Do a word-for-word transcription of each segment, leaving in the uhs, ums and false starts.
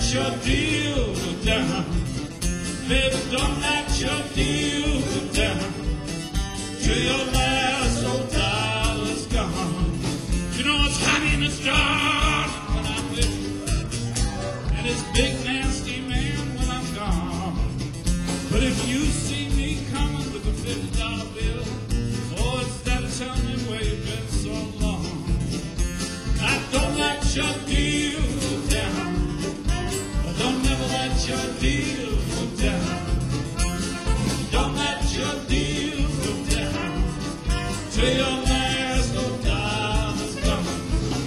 your deal go down. Baby, don't let your deal go down till your last old dollar's gone. You know it's hot in the dark when I'm with you, and it's big nasty man when I'm gone. But if you see me coming with a fifty dollar bill, oh, it's that tell me where you've been so long. I don't let your deal go down. Don't never let your deal go down. Don't let your deal go down till your last old dollar's gone.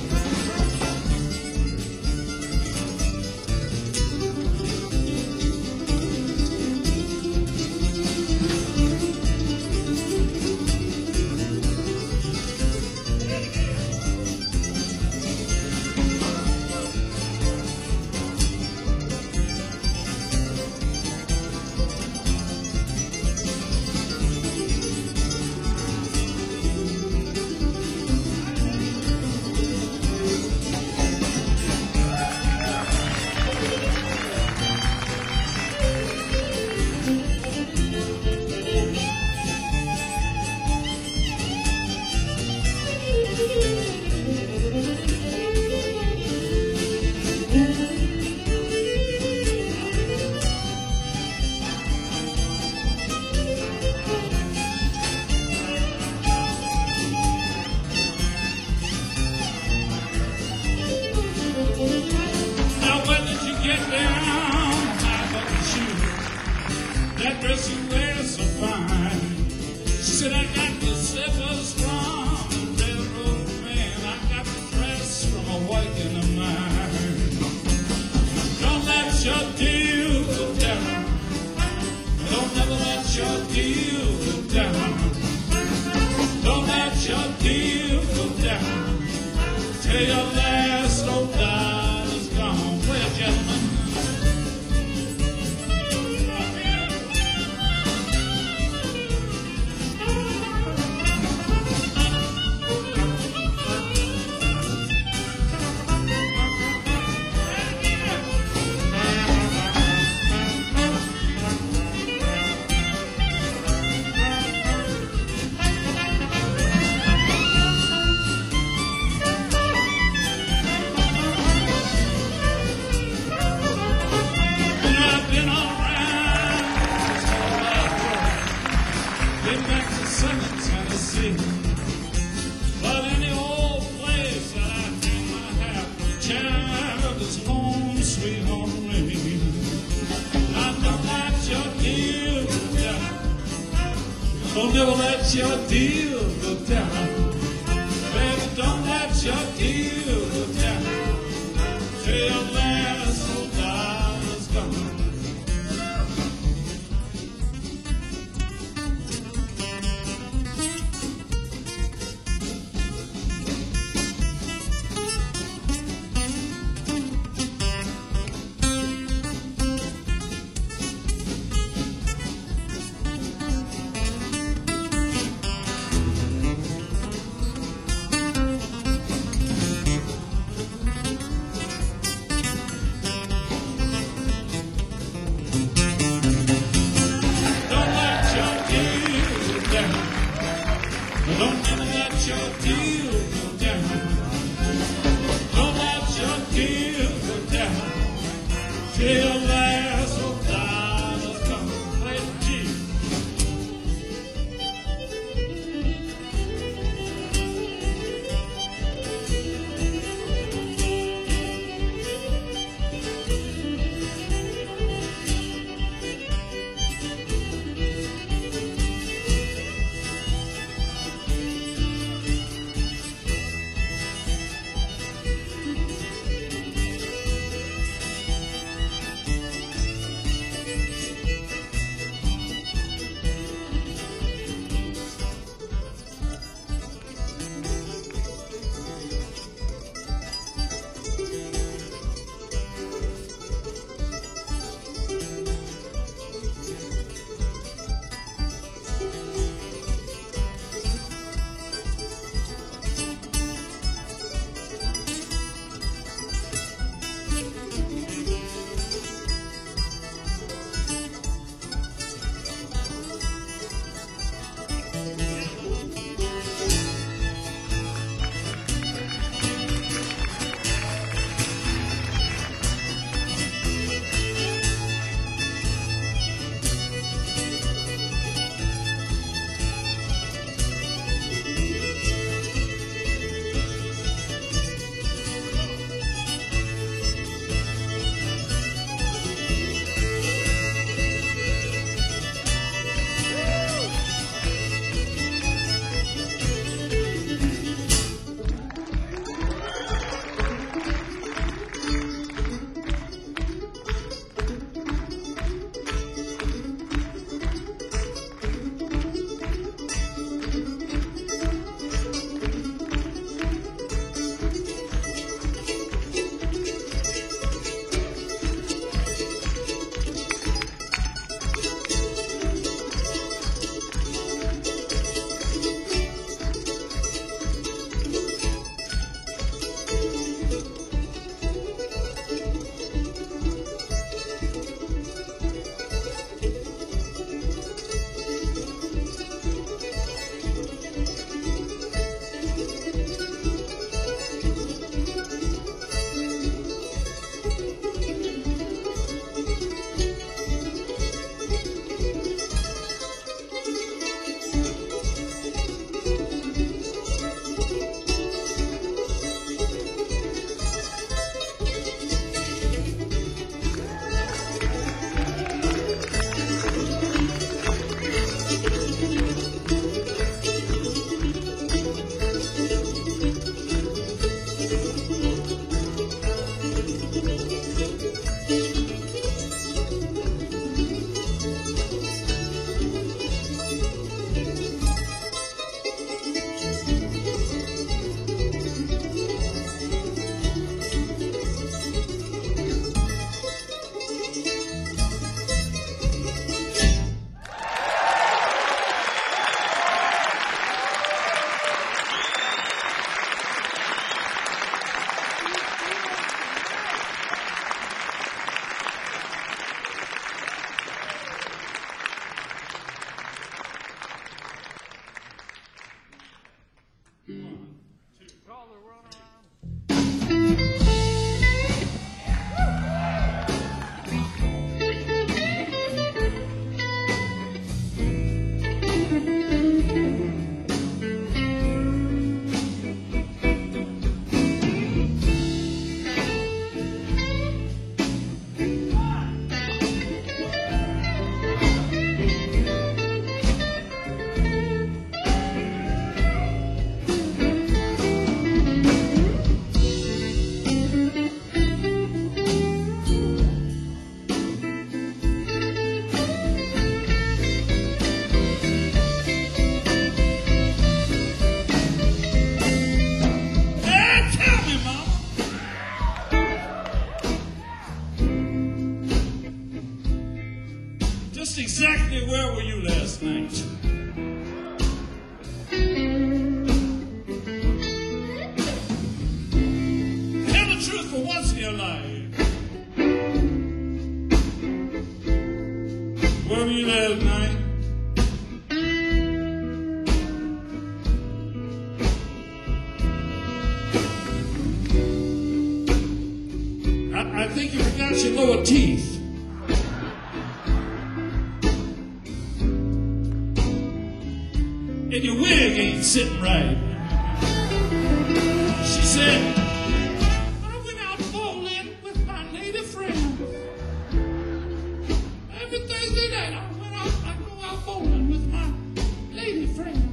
That dress you wear so fine. She said, I got the slippers from the railroad man. I got the dress from a white in the mine. Don't let your deal go down. Don't never let your deal go down. Don't let your deal go down till your last old dollar's gone. Well, gentlemen. Back to sunny Tennessee, but any old place that I hang my hat, child, is home, sweet home to me. I don't let your deal go down. Don't never let your deal go down. Baby, don't let your deal go down till your last old dollar's gone. lower teeth. And your wig ain't sitting right. She said, I went out bowling with my lady friend. Every Thursday night I went out, I go out bowling with my lady friend.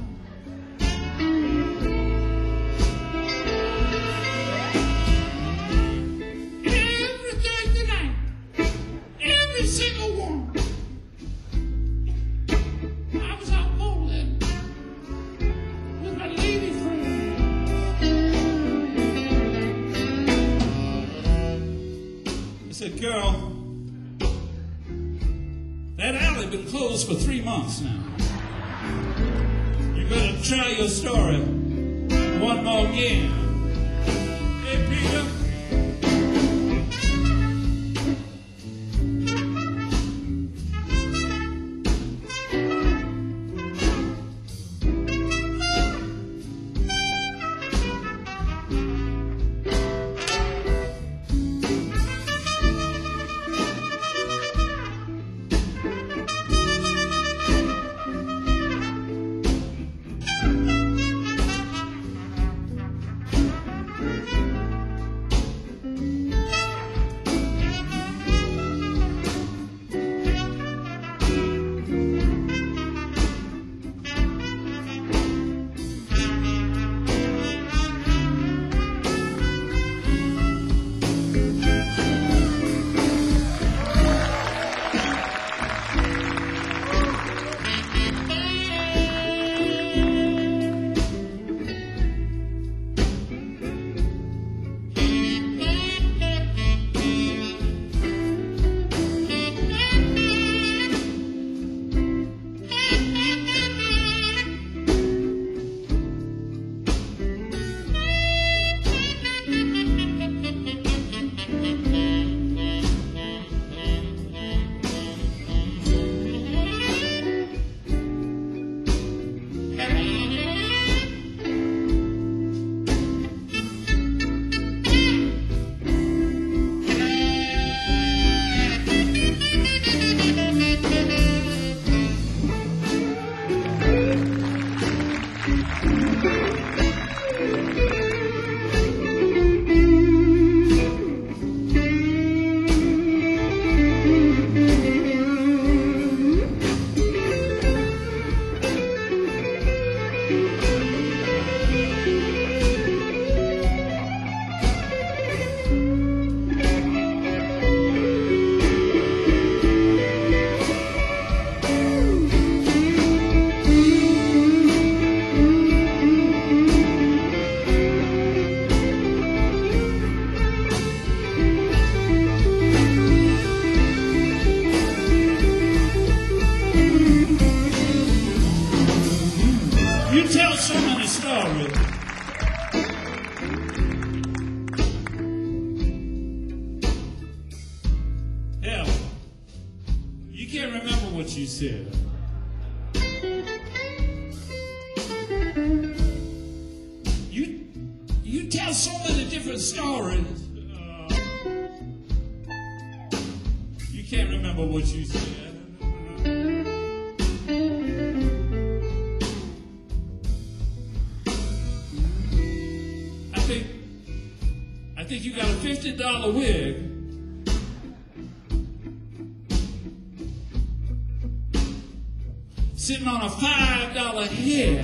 Every Thursday night, every single one. I was out bowling with my lady friend. I said, girl, that alley been closed for three months now. You better try your story one more again. Hey, Peter. You tell so many stories. Hell, you can't remember what you said. You you tell so many different stories. Uh, you can't remember what you said. I think you got a fifty dollar wig. Sitting on a five dollar head.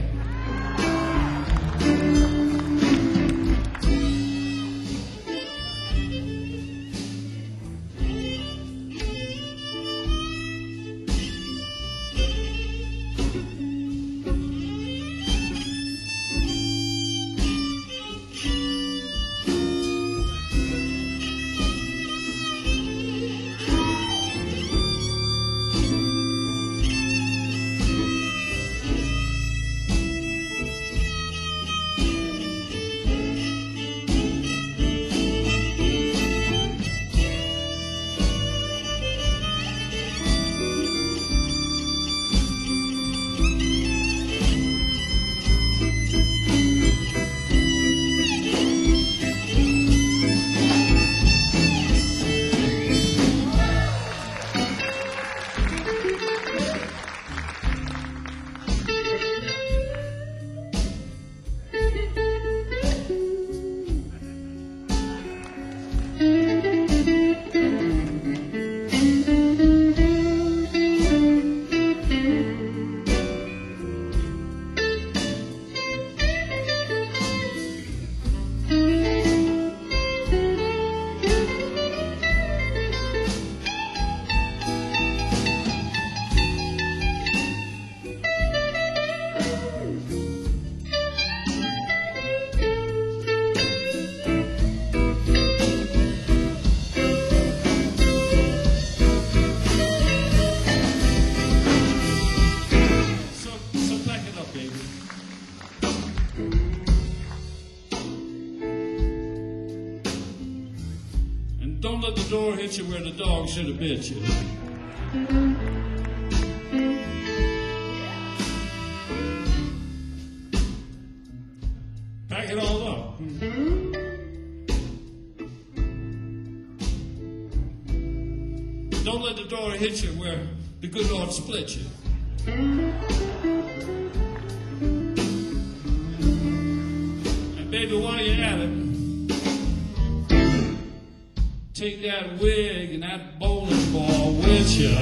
baby. And don't let the door hit you where the dog should have bit you. Pack it all up. Don't let the door hit you where the good Lord split you. And baby, while you're at it, take that wig and that bowling ball with you.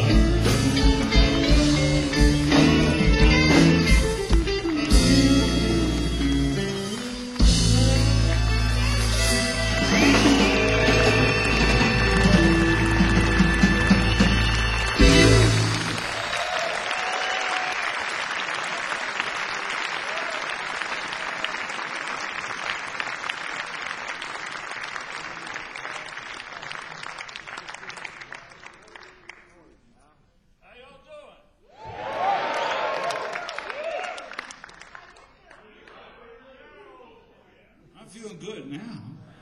I'm feeling good now.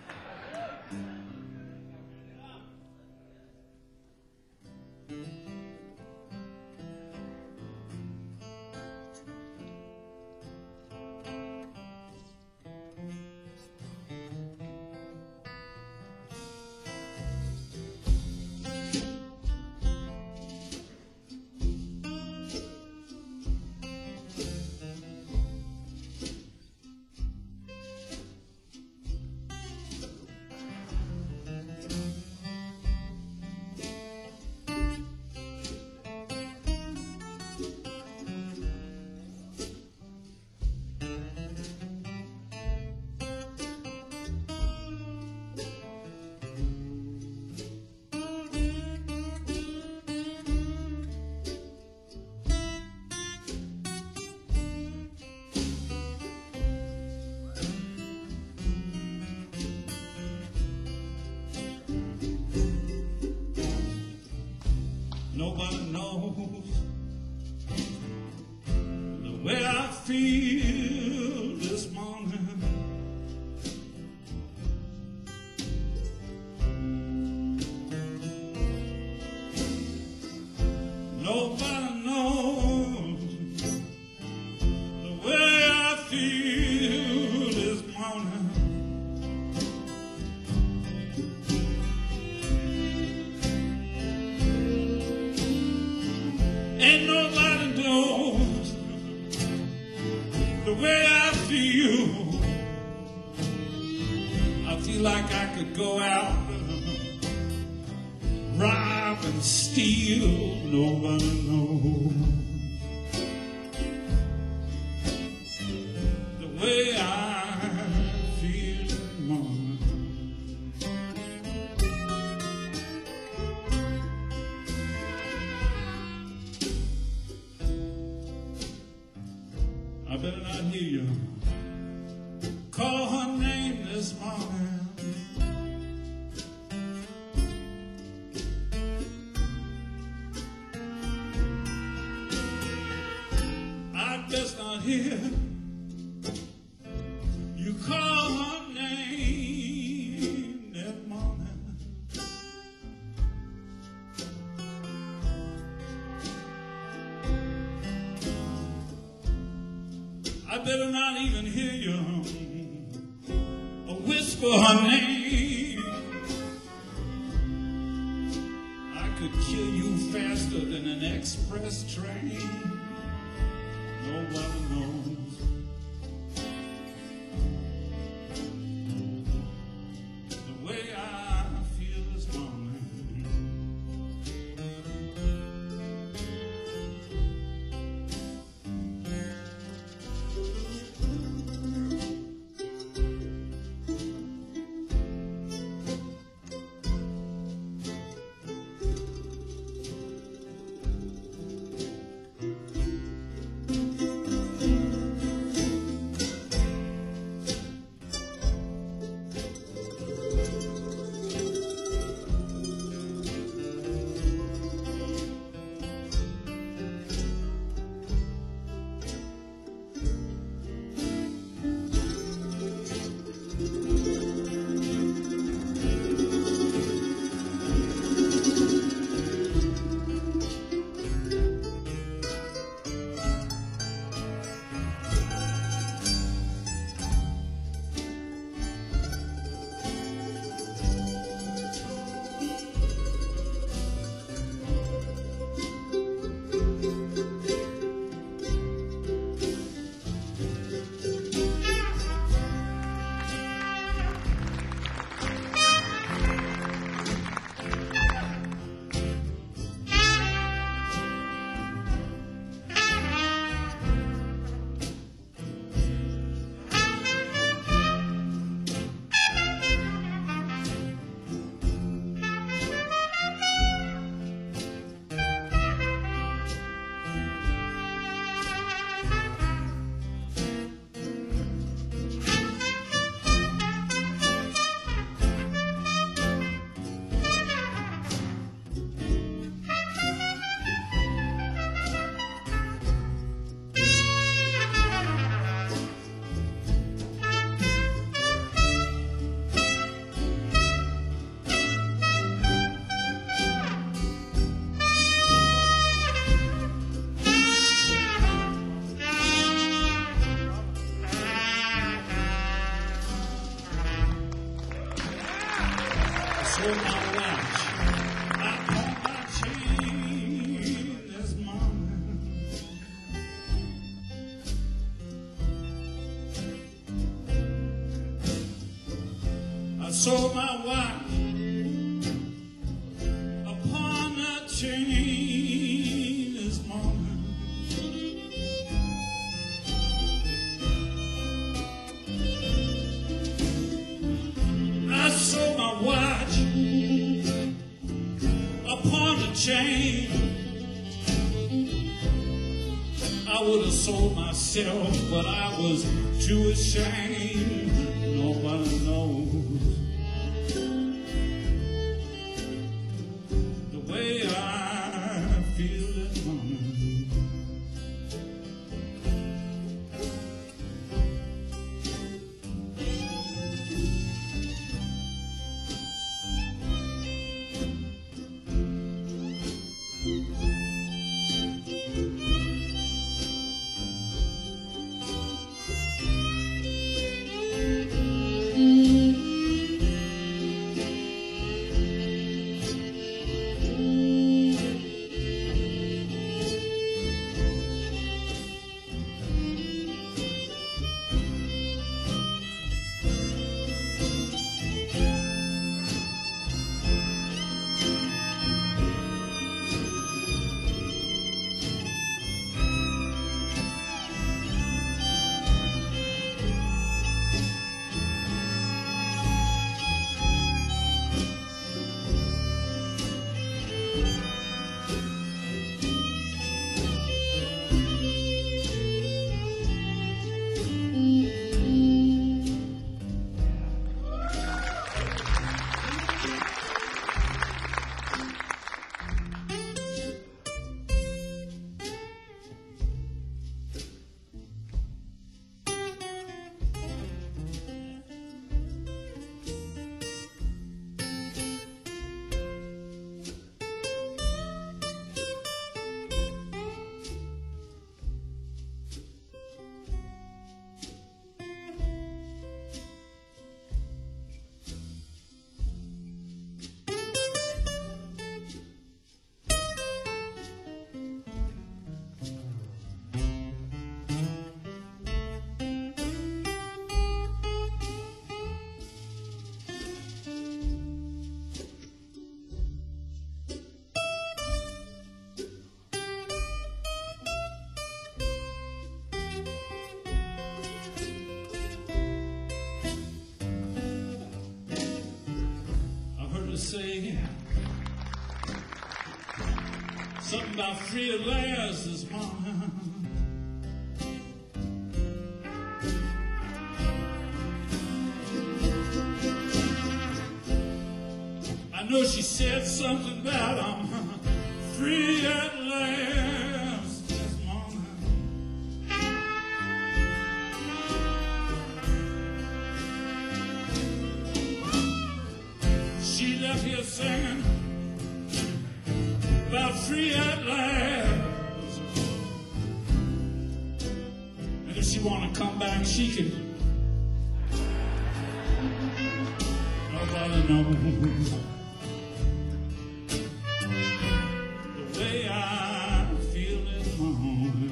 Nobody knows the way I feel this morning. Nobody knows the way I feel this morning. Ain't nobody knows the way I feel. I feel like I could go out, rob and steal. Nobody knows the way I feel this morning. I better not hear you call her name this morning. I best not hear you call her name that morning. I better not even hear you whisper her name. I could kill you faster than an express train. Nobody knows the way I feel this morning. sold my watch. I bought my chain this morning. I sold my watch upon that chain this morning. I sold my watch upon the chain. I would have sold myself, but I was too ashamed. Nobody knows the way I feel this morning. Say something about free at last this morning. I know she said something about I'm free at last this morning. She left here singing about free at last. And if she wanna come back, she can. Nobody knows the way I feel this morning.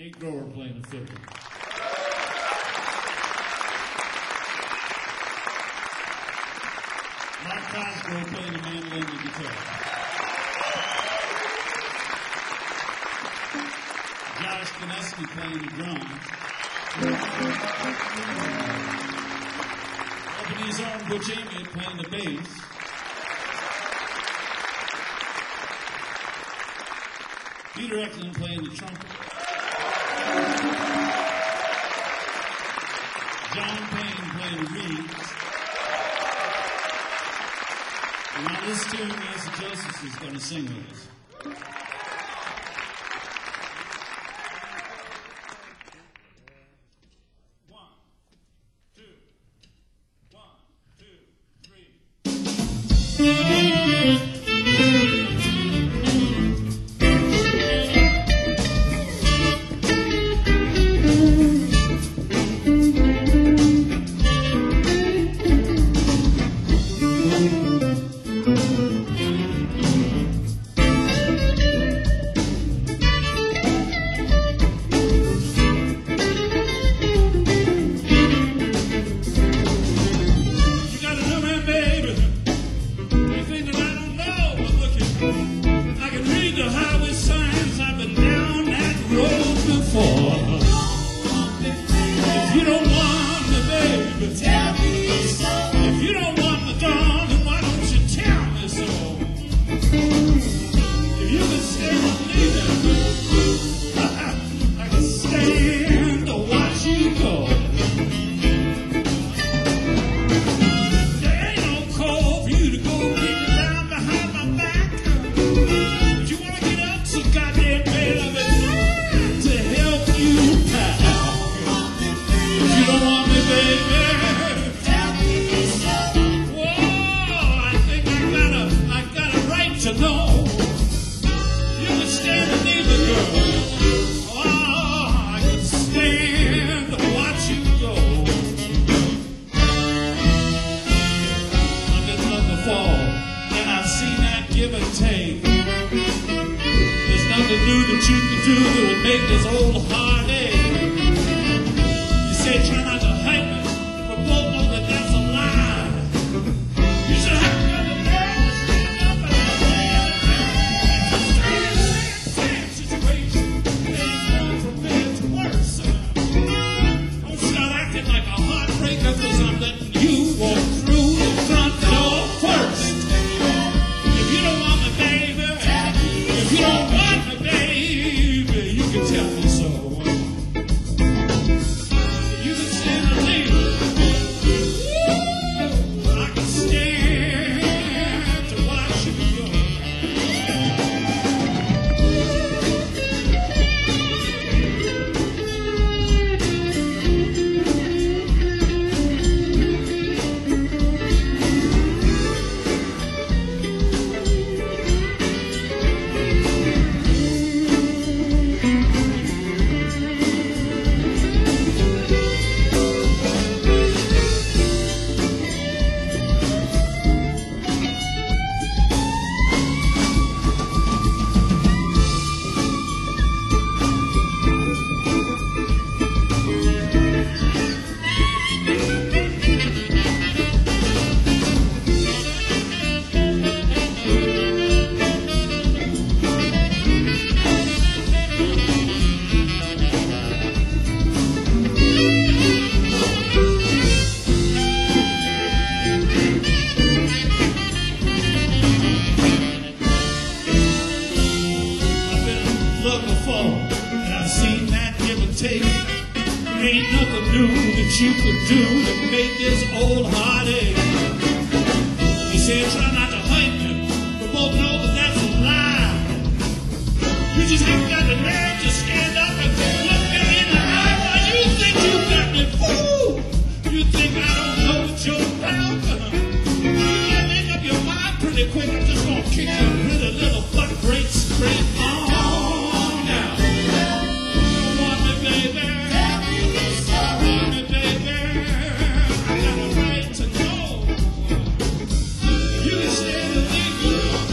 Nate Grower playing the fiddle. Mark Cosgrove playing the mandolin and the guitar. Josh Kineski playing the drums. Albany's own Butch Amiot playing the bass. Peter Eklund playing the trumpet. John Payne playing the reeds. And on this tune, Nancy Josephs is going to sing with us.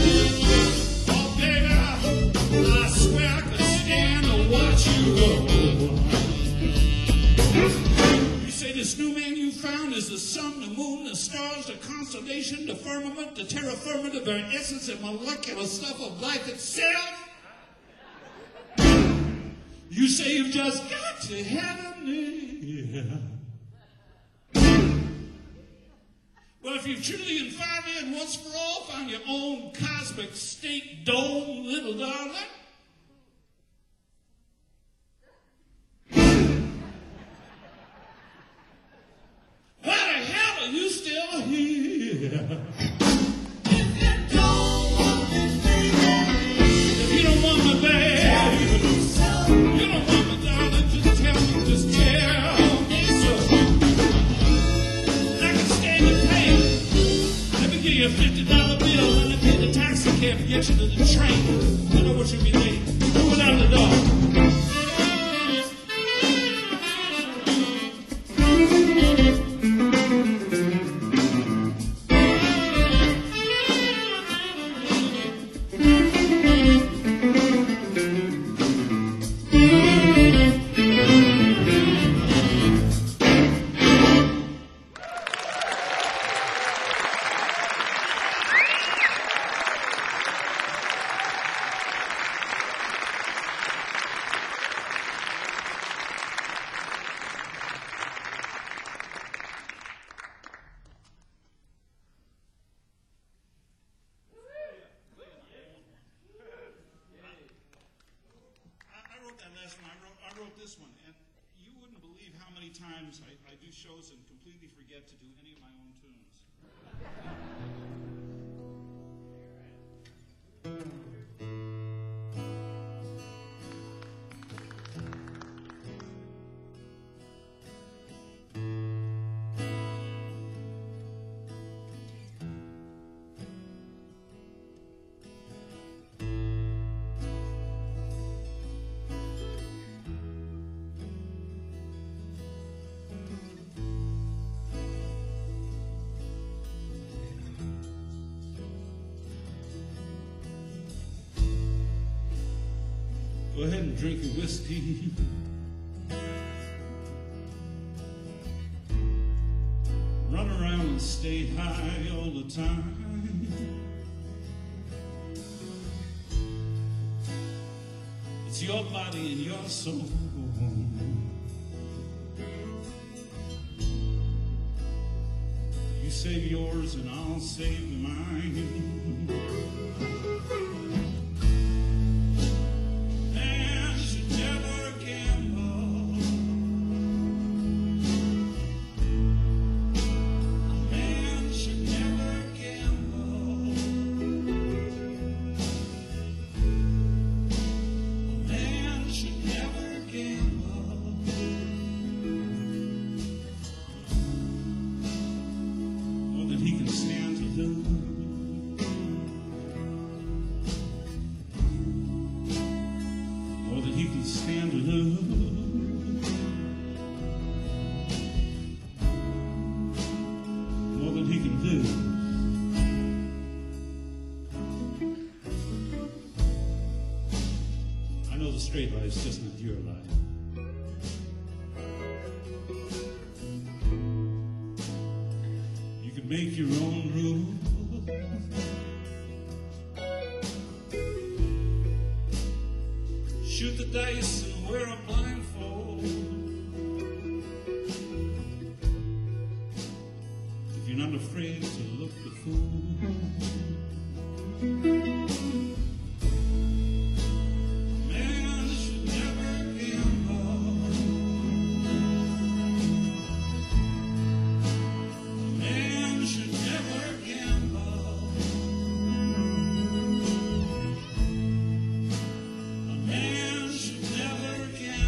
I swear I could stand to watch you go. sun, the moon, the stars, the constellation, the firmament, the terra firma, the very essence and molecular stuff of life itself. You say you've just got to heaven. Yeah. Well, if you've truly and finally and once for all found your own cosmic state dome, little darling, why the hell are you still here? If you don't want me, babe, you don't want me, darling, just tell me, just tell me so. I can stand the pain. Let me give you a fifty dollar bill and I pay the taxi cab to get you to the train. I know what you'll be late. Move it out the door. This one, and you wouldn't believe how many times I, I do shows and completely forget to do any of my own tunes. Go ahead and drink your whiskey. Run around and stay high all the time. It's your body and your soul. You save yours and I'll save mine. Straight life's just not your life. You can make your own rules. Shoot the dice and wear a blindfold. If you're not afraid to look the fool. Again.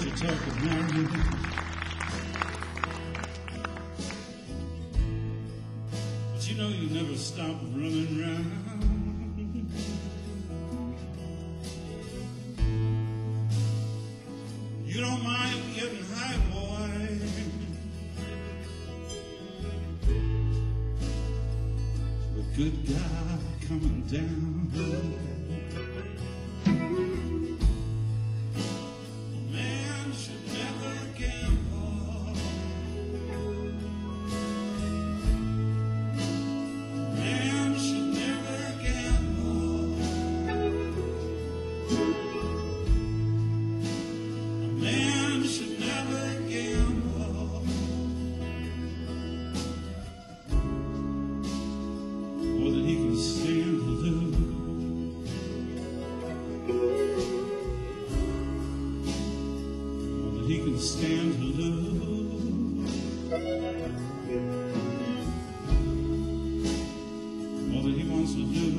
to talk about you. But you know you never stop running round. You don't mind getting high, boy. The good guy coming down. He can stand to lose more than he wants to lose.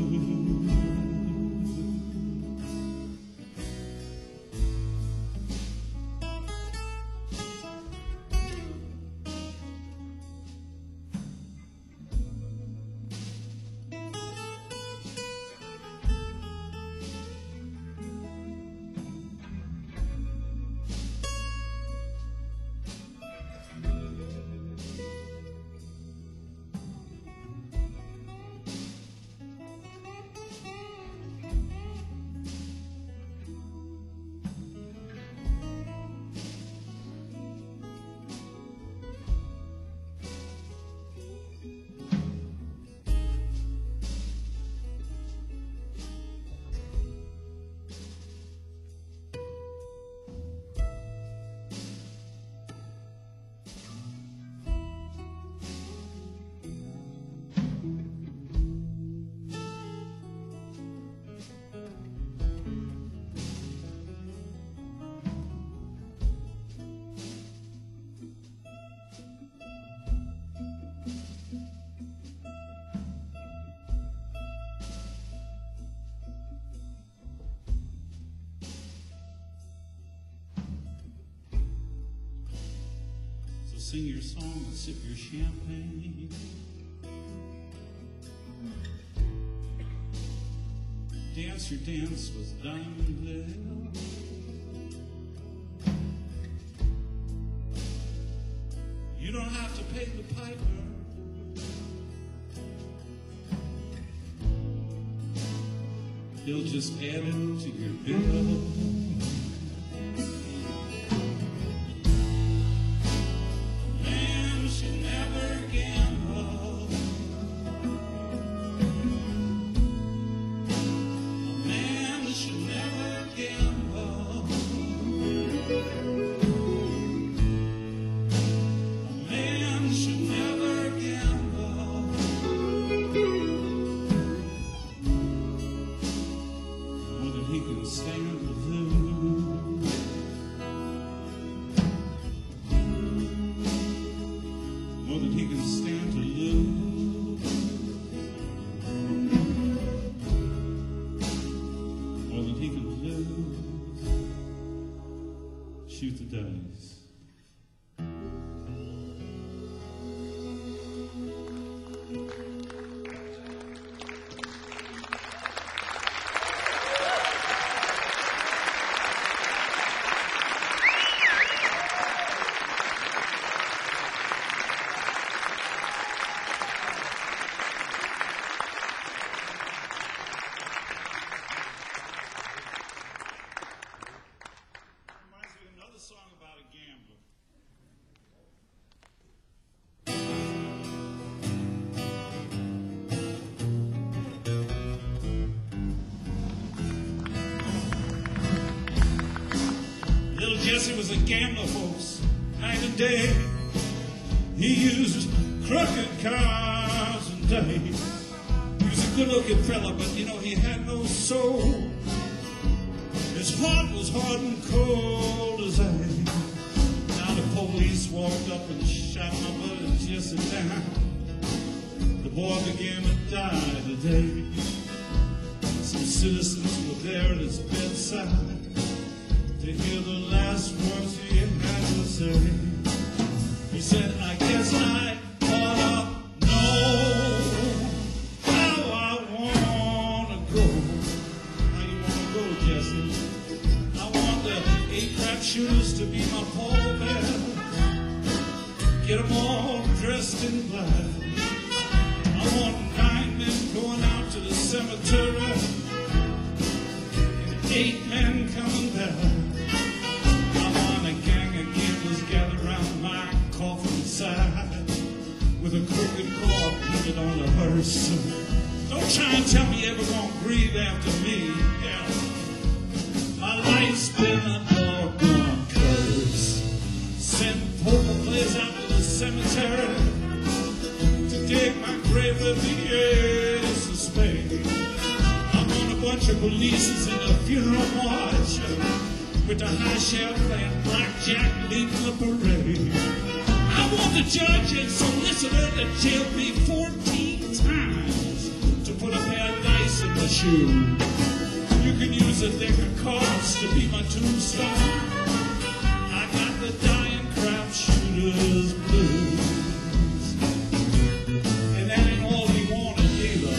Sing your song and sip your champagne. Dance your dance with Diamond Dale. You don't have to pay the piper. He'll just add it to your bill. Shoot the dice. Song about a gambler. Little Jesse was a gambler, folks, night and day. He used crooked cars and dice. He was a good-looking fella, but you know he had no soul. His heart was hard and cold as ice. Now the police walked up and shot my buddy Jesse down. The boy began to die today. Some citizens were there at his bedside to hear the last words he go? How you wanna go, Jesse? I want the eight crap shooters to be my pallbearer. Get them all dressed in black. I want nine men going out to the cemetery and eight men coming back. I want a gang of gamblers gathered around my coffin side with a crooked cord printed on the hearse. Don't try and tell me you're ever gonna grieve after me. Yeah. My life's been a doggone curse. Send poker players out to the cemetery to dig my grave with the ace of spades. I want a bunch of police in a funeral march with the high sheriff playing blackjack leading the parade. I want the judge and solicitor to jail me fourteen times to put a pair of dice in the shoe. You can use a deck of cards to be my tombstone. I got the dying crap shooters blues. And that ain't all he wanted either.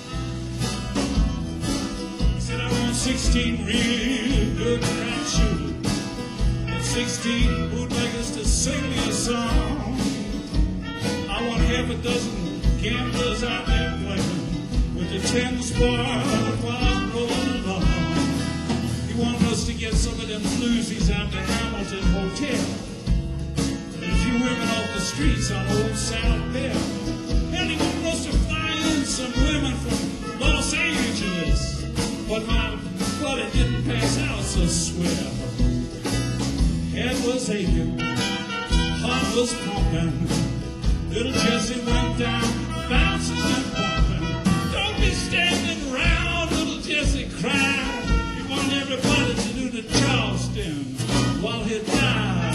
He said I want sixteen real good crap shooters and sixteen bootleggers to sing me a song. I want half a dozen gamblers out there playing with the ten spoiled while I'm rolling along. He wanted us to get some of them floozies out to Hamilton Hotel and a few women off the streets on Old South Bend. And he wanted us to fly in some women from Los Angeles, but my buddy didn't pass out so swell. Head was aching, heart was pumping, little Jesse went down, bouncing and bumping. Don't be standing around, little Jesse cried. He wanted everybody to do the Charleston while he died.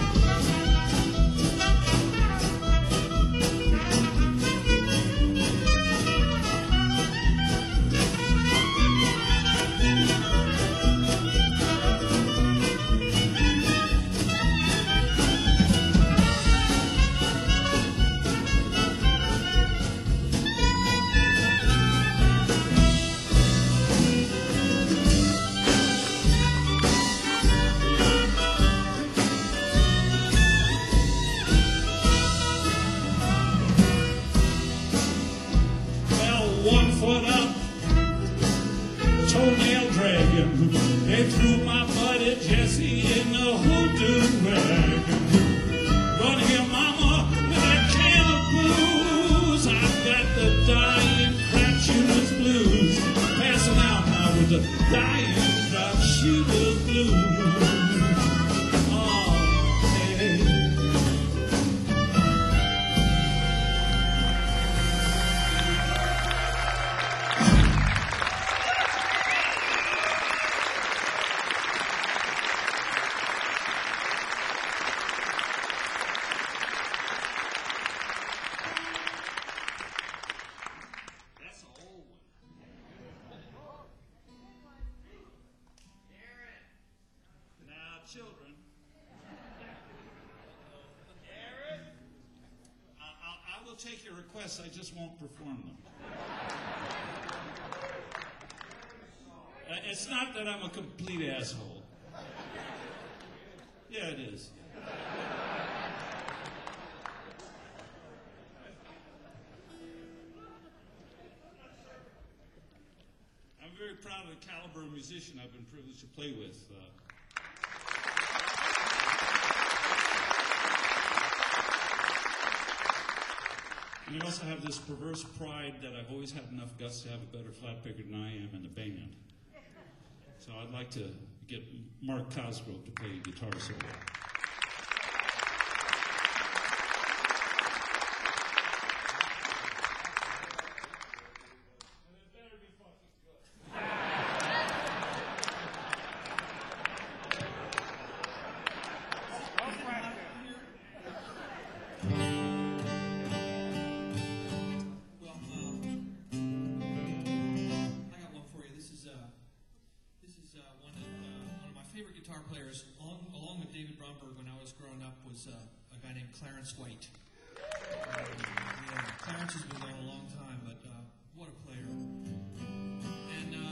They threw my buddy Jesse in the hoodoo wagon. Run here, mama, with that can of booze. I've got the dying crap shooters blues. Passing out now with the dying crap shooters blues. Oh, hey. Children, I, I, I will take your requests, I just won't perform them. Uh, it's not that I'm a complete asshole. Yeah, it is. I'm very proud of the caliber of musician I've been privileged to play with. Uh, And I also have this perverse pride that I've always had enough guts to have a better flat picker than I am in the band. So I'd like to get Mark Cosgrove to play guitar solo. Players, along, along with David Bromberg, when I was growing up, was uh, a guy named Clarence White. Uh, yeah, Clarence has been gone a long time, but uh, what a player. And uh,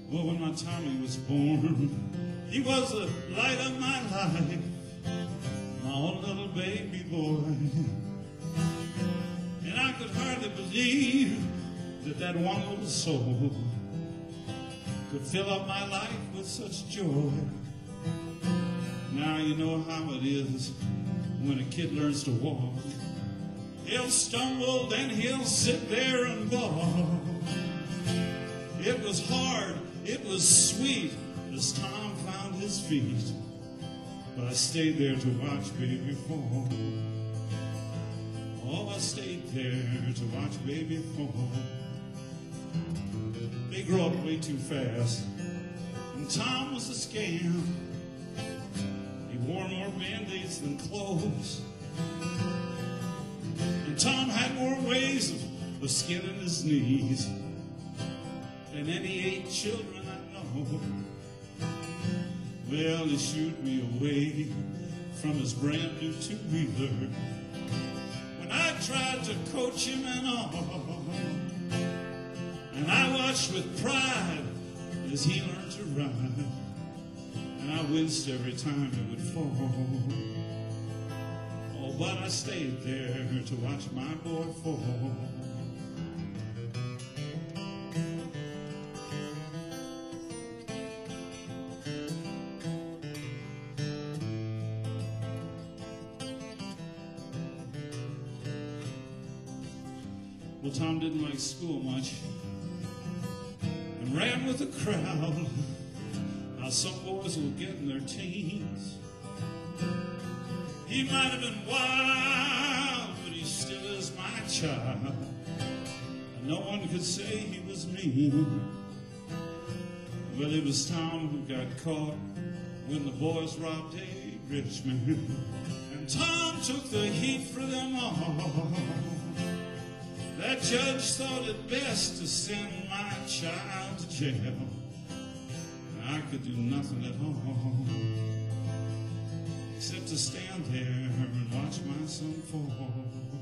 Well, when my Tommy was born, he was the light of my life, my own little baby boy. And I could hardly believe that that one little soul could fill up my life with such joy. Now you know how it is when a kid learns to walk. He'll stumble, then he'll sit there and walk. It was hard, it was sweet as Tom found his feet, but I stayed there to watch baby fall. Oh, I stayed there to watch baby fall. They grow up way too fast, and Tom was a scam. He wore more Band-Aids than clothes, and Tom had more ways of, of skinning his knees than any eight children I know. Well, he shooed me away from his brand new two-wheeler when I tried to coach him and all. And I watched with pride as he learned to ride, and I winced every time he would fall. Oh, but I stayed there to watch my boy fall. Well, Tom didn't like school much and ran with the crowd. Now some boys will get in their teens. He might have been wild, but he still is my child. And no one could say he was mean. Well, it was Tom who got caught when the boys robbed a rich man. And Tom took the heat for them all. That judge thought it best to send my child to jail. I could do nothing at all except to stand there and watch my son fall.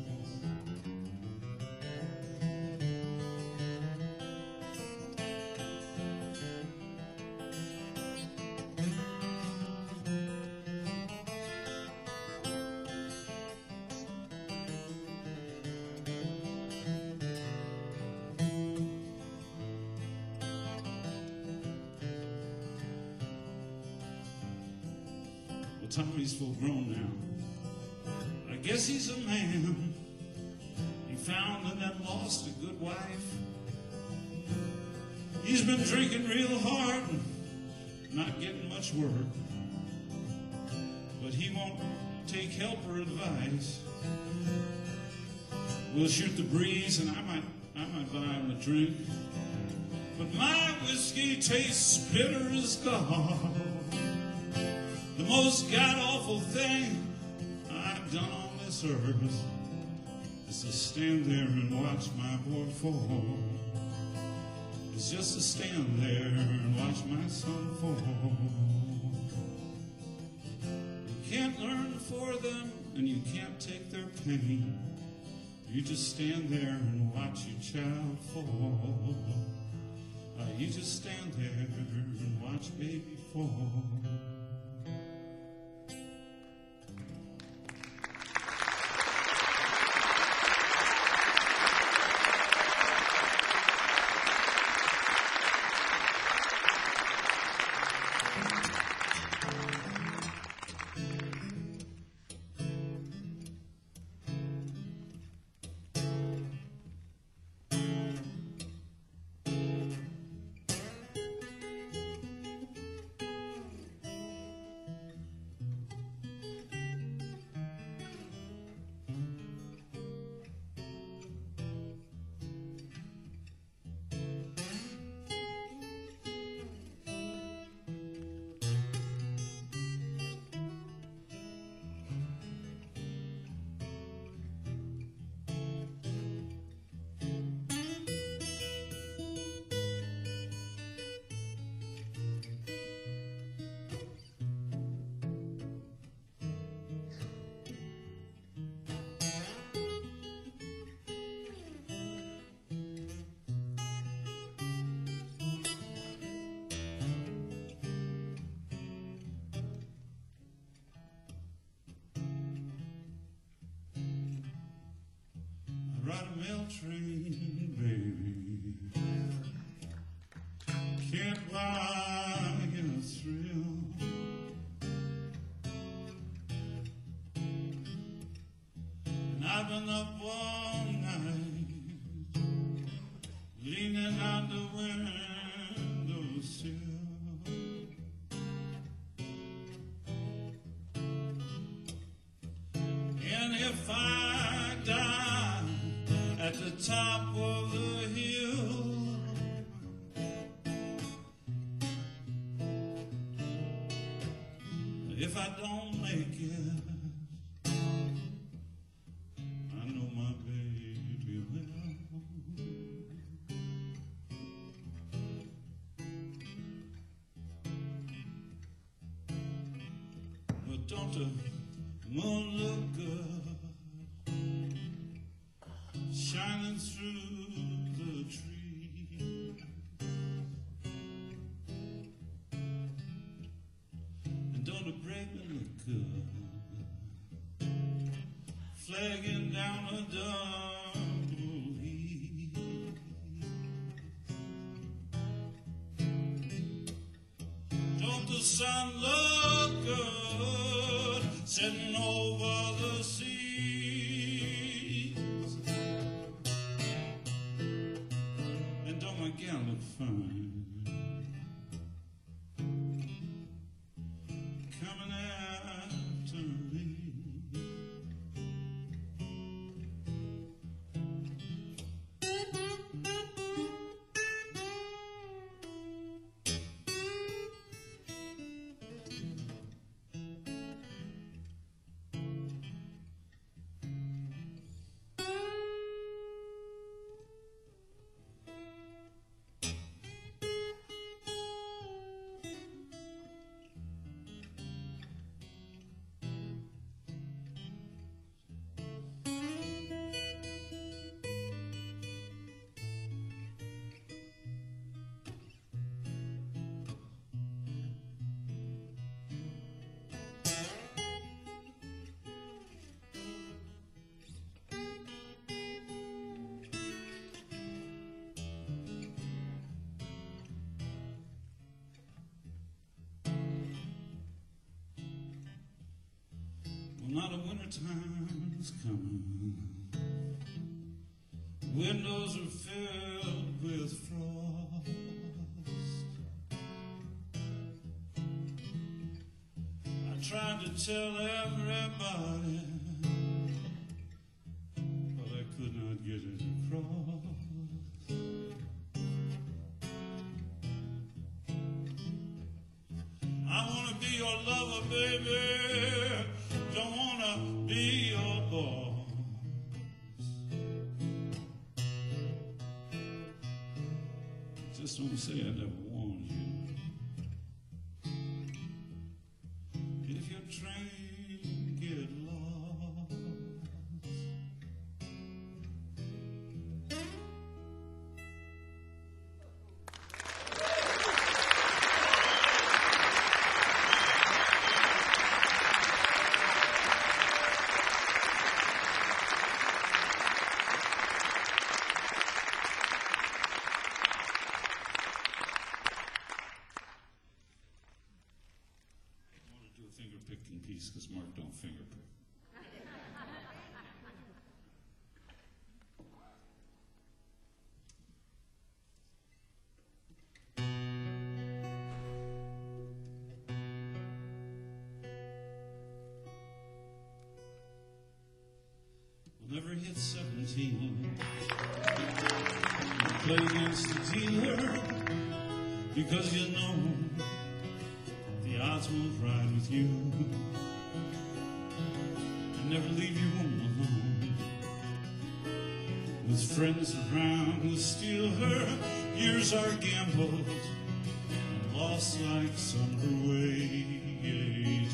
Tommy's full grown now. I guess he's a man. He found and then lost a good wife. He's been drinking real hard and not getting much work. But he won't take help or advice. We'll shoot the breeze and I might, I might buy him a drink. But my whiskey tastes bitter as gall. The most god-awful thing I've done on this earth is to stand there and watch my boy fall. It's just to stand there and watch my son fall. You can't learn for them and you can't take their pain. You just stand there and watch your child fall. Uh, you just stand there and watch baby fall. mail train, baby, can't buy a thrill. And I've been up all night, leaning out the windowsill. And if I die at the top of the hill, if I don't make it, I know my baby will. But don't the moon look good, shining through the tree? And don't the brakeman look good, flagging down a double E? Don't the sun look good, sitting over the seas? And don't my gal look fine, coming after me? Well, now the winter time's coming, windows are filled with frost. I tried to tell everybody, but I could not get it across. I want to be your lover, baby, don't want to be your boss. Just don't say I never warned you. If your train get lost, finger picking piece because Mark don't finger pick. We'll never hit seventeen. Play against the dealer because you know the odds won't ride with you and never leave you alone. With friends around who steal her, years are gambled and lost like summer wages.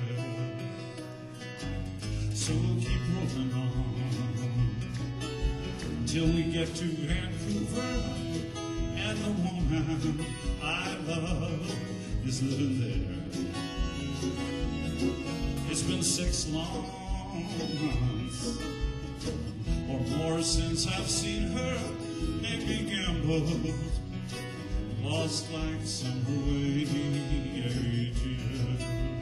So we'll keep rolling on till we get to Vancouver, and the woman I love is living there. It's been six long months or more since I've seen her make me gamble, lost like summer wages.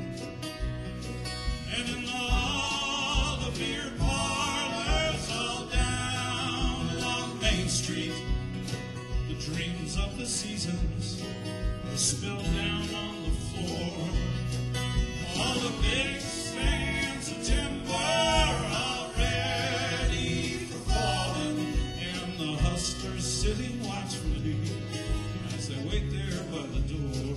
And in all the beer parlors all down along Main Street, the dreams of the seasons are spilled down on the floor. All the big stands of timber all ready for falling, and the hustlers sitting watchfully as they wait there by the door.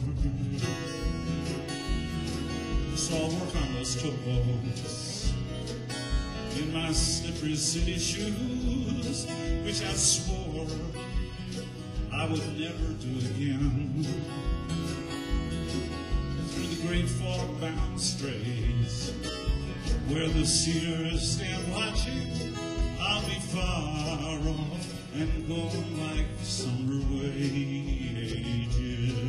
So I'll work on those toes in my slippery city shoes, which I swore I would never do again. Through the great fog-bound straits, where the cedars stand watching, I'll be far off and going like summer wages.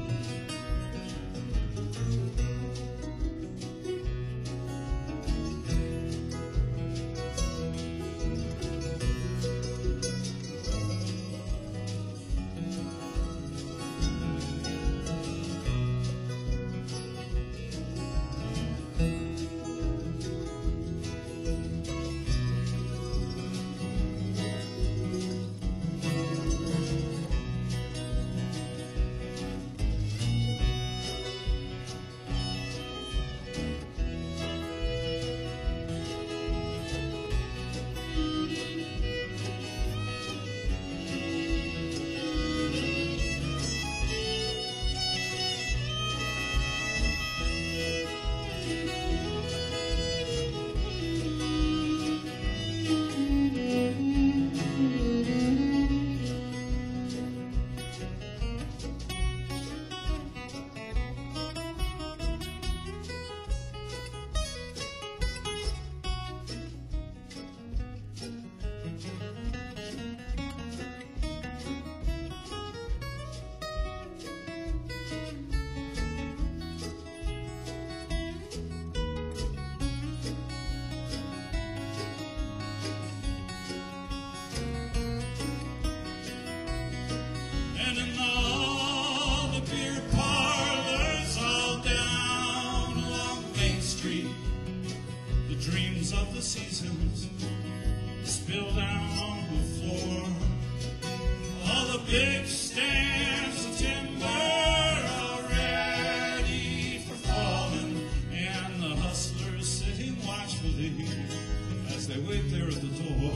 Of the seasons spill down on the floor. All the big stands of timber are ready for falling, and the hustlers sitting watchfully as they wait there at the door.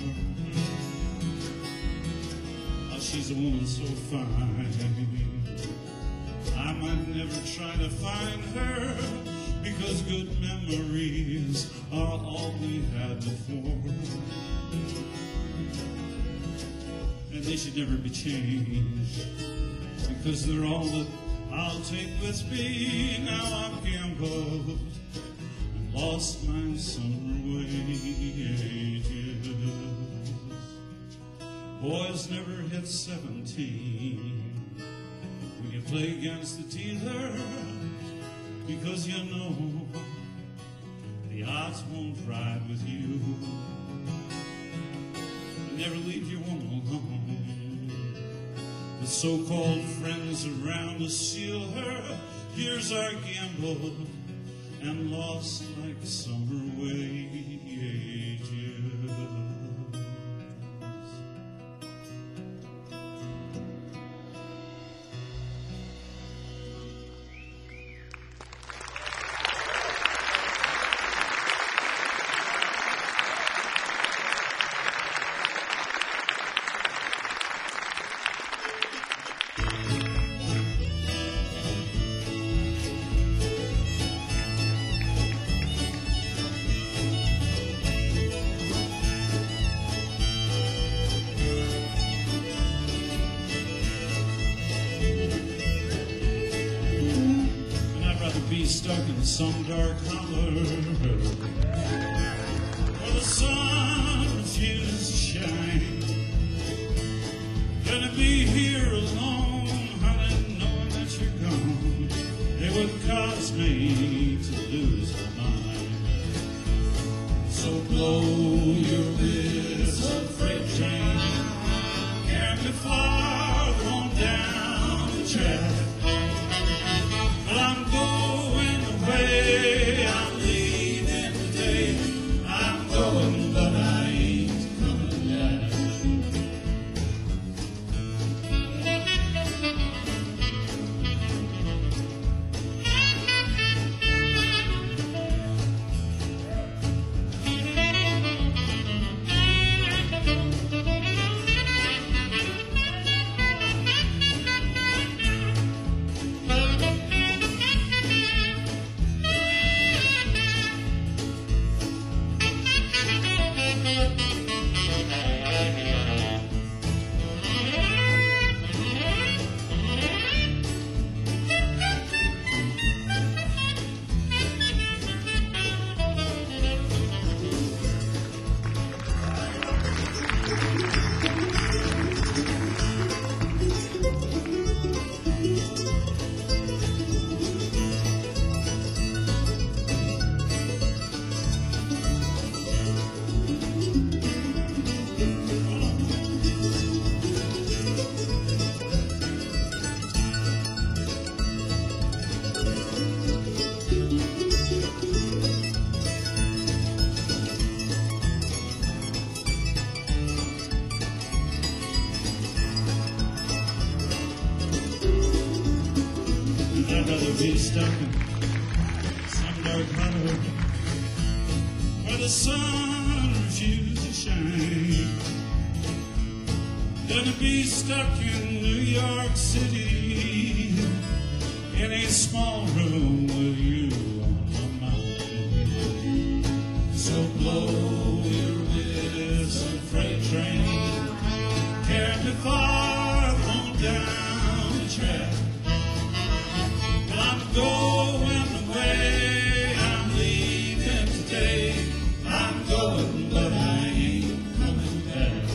Oh, she's a woman so fine, I might never try to find her, because good memories are all we had before, and they should never be changed, because they're all that I'll take with me. Now I'm gambled and lost my summer wages. Boys never hit seventeen. We can play against the dealer, because you know the odds won't ride with you. Never leave your woman alone with so-called friends around to seal her. Here's our gamble, and lost like summer wages. Stuck in some dark hollow where the sun refuses to shine. Gonna be here alone, honey, knowing that you're gone. It would cause me to lose my mind. So blow your You'll be stuck in some dark hollow where the sun refuses to shine. Gonna be stuck in New York City in a small room with you on my mind. So blow your whistle, freight train, carry me far on down the track. Well, I'm going away, I'm leaving today. I'm going, but I ain't coming back.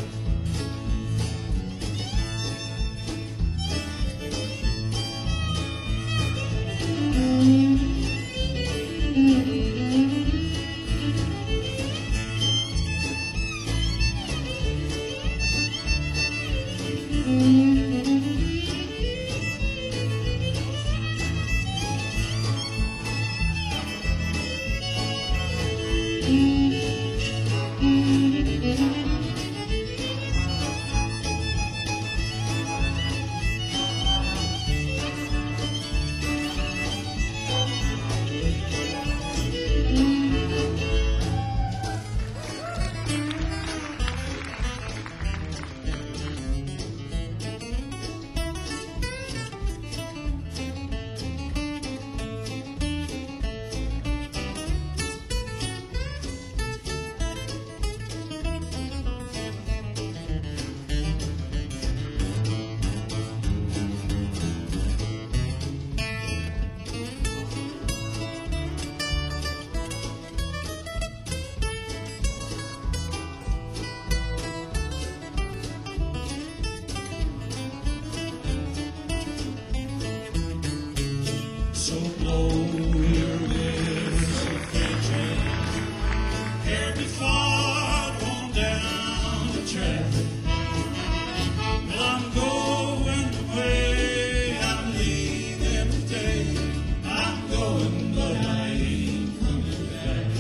So blow your whistle, freight train, carry me far on down the track. Well, I'm going away, I'm leaving today. I'm going, but I ain't coming back.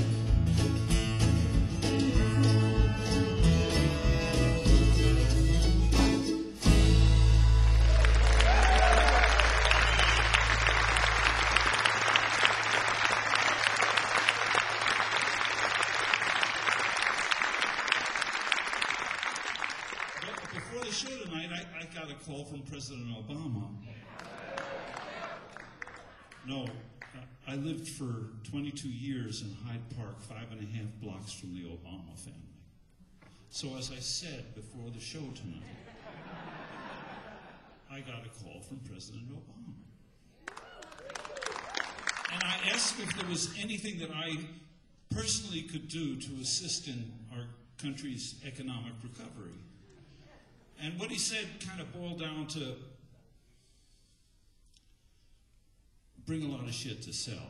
Before the show tonight, I, I got a call from President Obama. No, I lived for twenty-two years in Hyde Park, five and a half blocks from the Obama family. So as I said before the show tonight, I got a call from President Obama. And I asked if there was anything that I personally could do to assist in our country's economic recovery. And what he said kind of boiled down to bring a lot of shit to sell.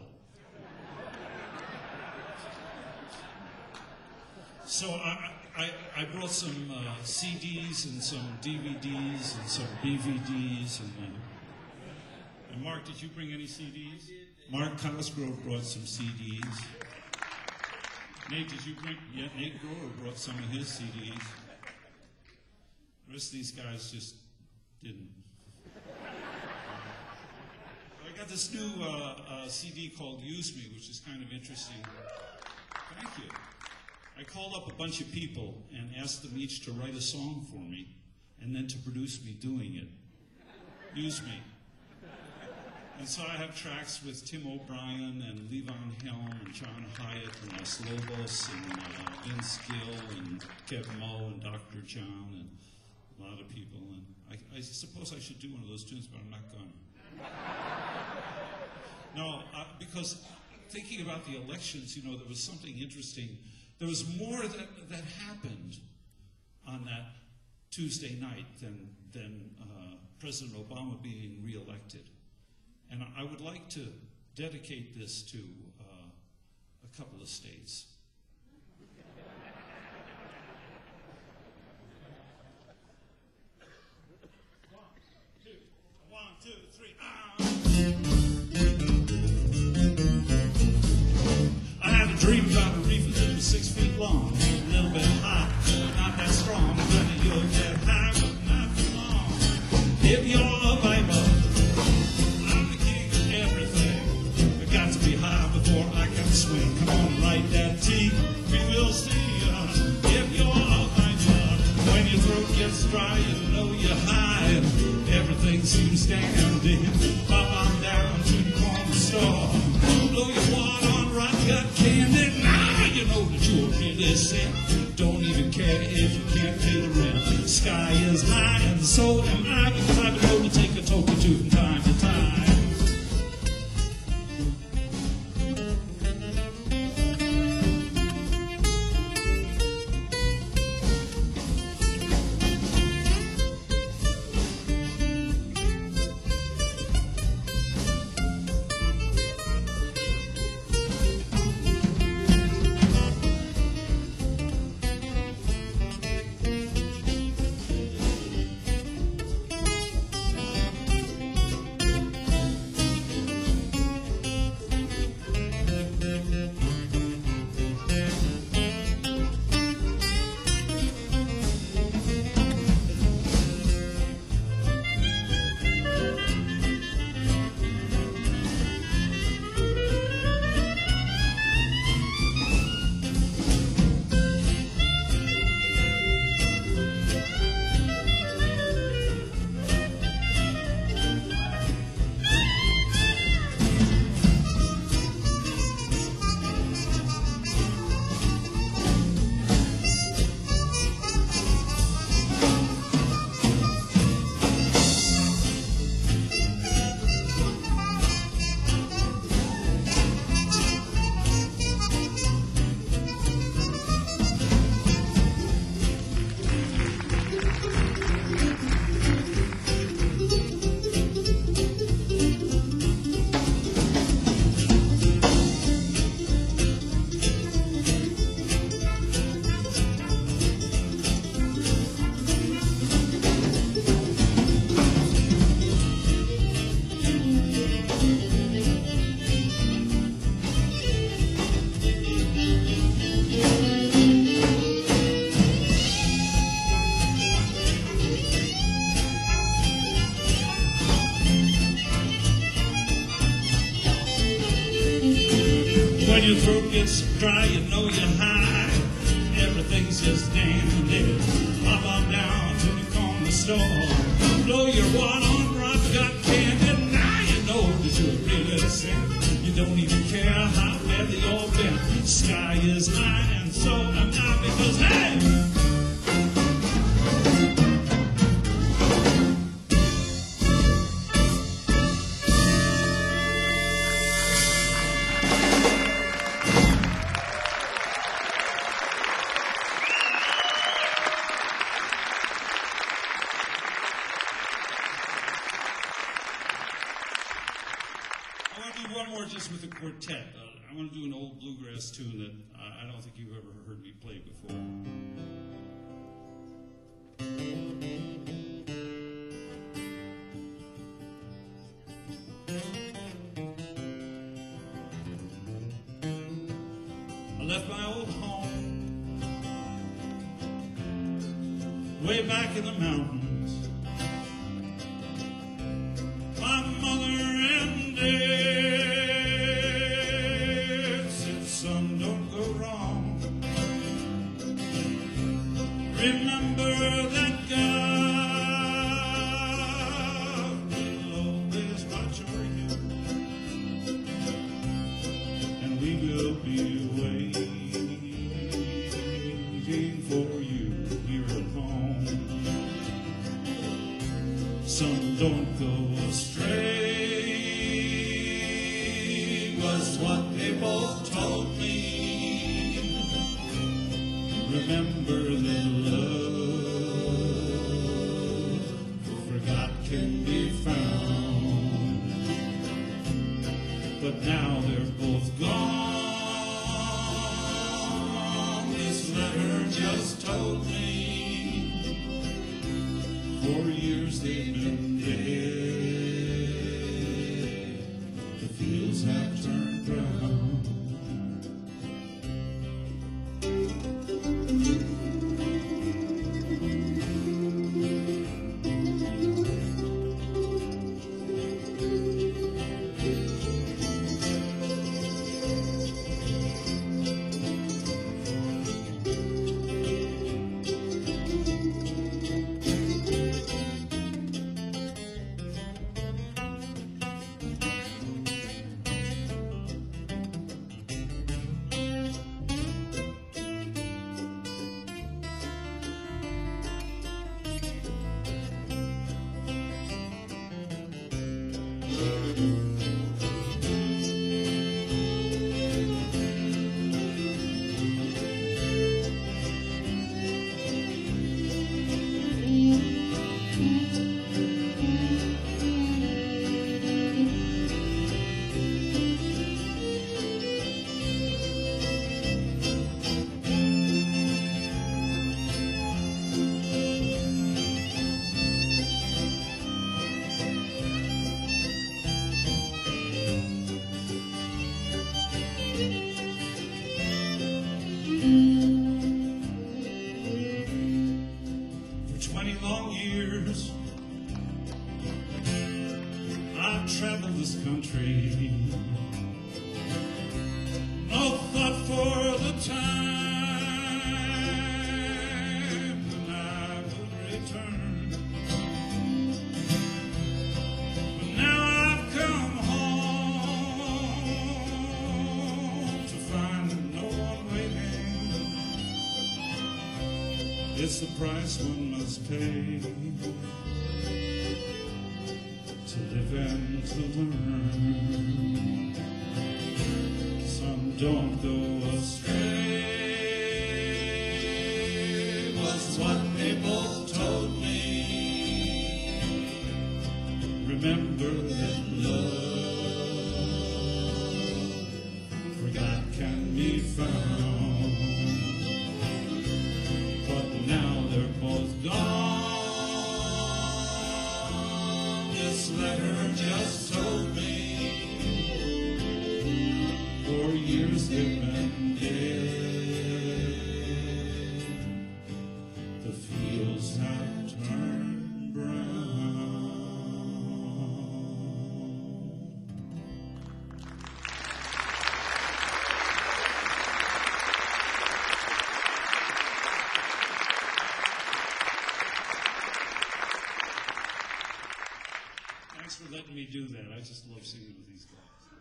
So I, I, I brought some uh, C Ds and some D V Ds and some D V Ds. And, uh, and Mark, did you bring any C Ds? Mark Cosgrove brought some C Ds. Nate, did you bring? Yeah, Nate Grover brought some of his C Ds. The rest of these guys just didn't. I got this new uh, uh, C D called Use Me, which is kind of interesting. Thank you. I called up a bunch of people and asked them each to write a song for me and then to produce me doing it. Use Me. And so I have tracks with Tim O'Brien and Levon Helm and John Hyatt and Les Lobos and uh, Vince Gill and Kevin Moe and Doctor John and a lot of people. And I, I suppose I should do one of those tunes, but I'm not going to. No, uh, because thinking about the elections, you know, there was something interesting. There was more that, that happened on that Tuesday night than, than uh, President Obama being reelected. And I would like to dedicate this to uh, a couple of states. One, two, three. Ah. I had a dream about a reef that was six feet long, a little bit hot, but not that strong. But you'll get high, but not too long. If you're a viper, I'm the king of everything. and everything seems standing. Pop on down to the corner store, blow your wad on rock, got candy. Now you know that you're really set. Don't even care if you can't pay the rent. Sky is high and so am I, because I've been able to take a token to from time to time. When your throat gets dry, you know you're high. Everything's just dandy. Hop on down to the corner store, blow your wad on rock, got candy. Now you know that you're really sick. You don't even care how bad you're been. Sky is high and so am I, because hey! One more just with a quartet. Uh, I want to do an old bluegrass tune that uh, I don't think you've ever heard me play before. I left my old home way back in the mountains. My mother and dad said, son, don't go wrong. Remember that God will always watch over you, and we will be waiting for you here at home. Son, don't go astray, was what they both told me. Remember that love forgot can be found, but now they're both gone. This letter just told me for years they've been dead. The fields have turned brown. traveled this country. No thought for the time when I would return. But now I've come home to find no one waiting. It's the price one must pay to live and to learn. Some don't go astray, was what people told me. Remember that love forgot can be found, but now they're both gone. This letter just told me for years they've been dead. The fields have turned brown. Thanks for letting me do that. I just love singing with these guys.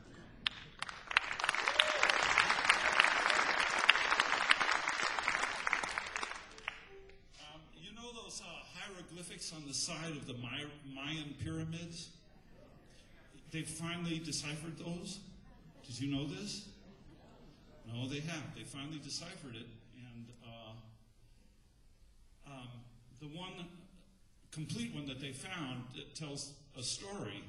Um, you know those uh, hieroglyphics on the side of the May- Mayan pyramids? They finally deciphered those. Did you know this? No, they have. They finally deciphered it. And uh, um, the one complete one that they found that tells a story.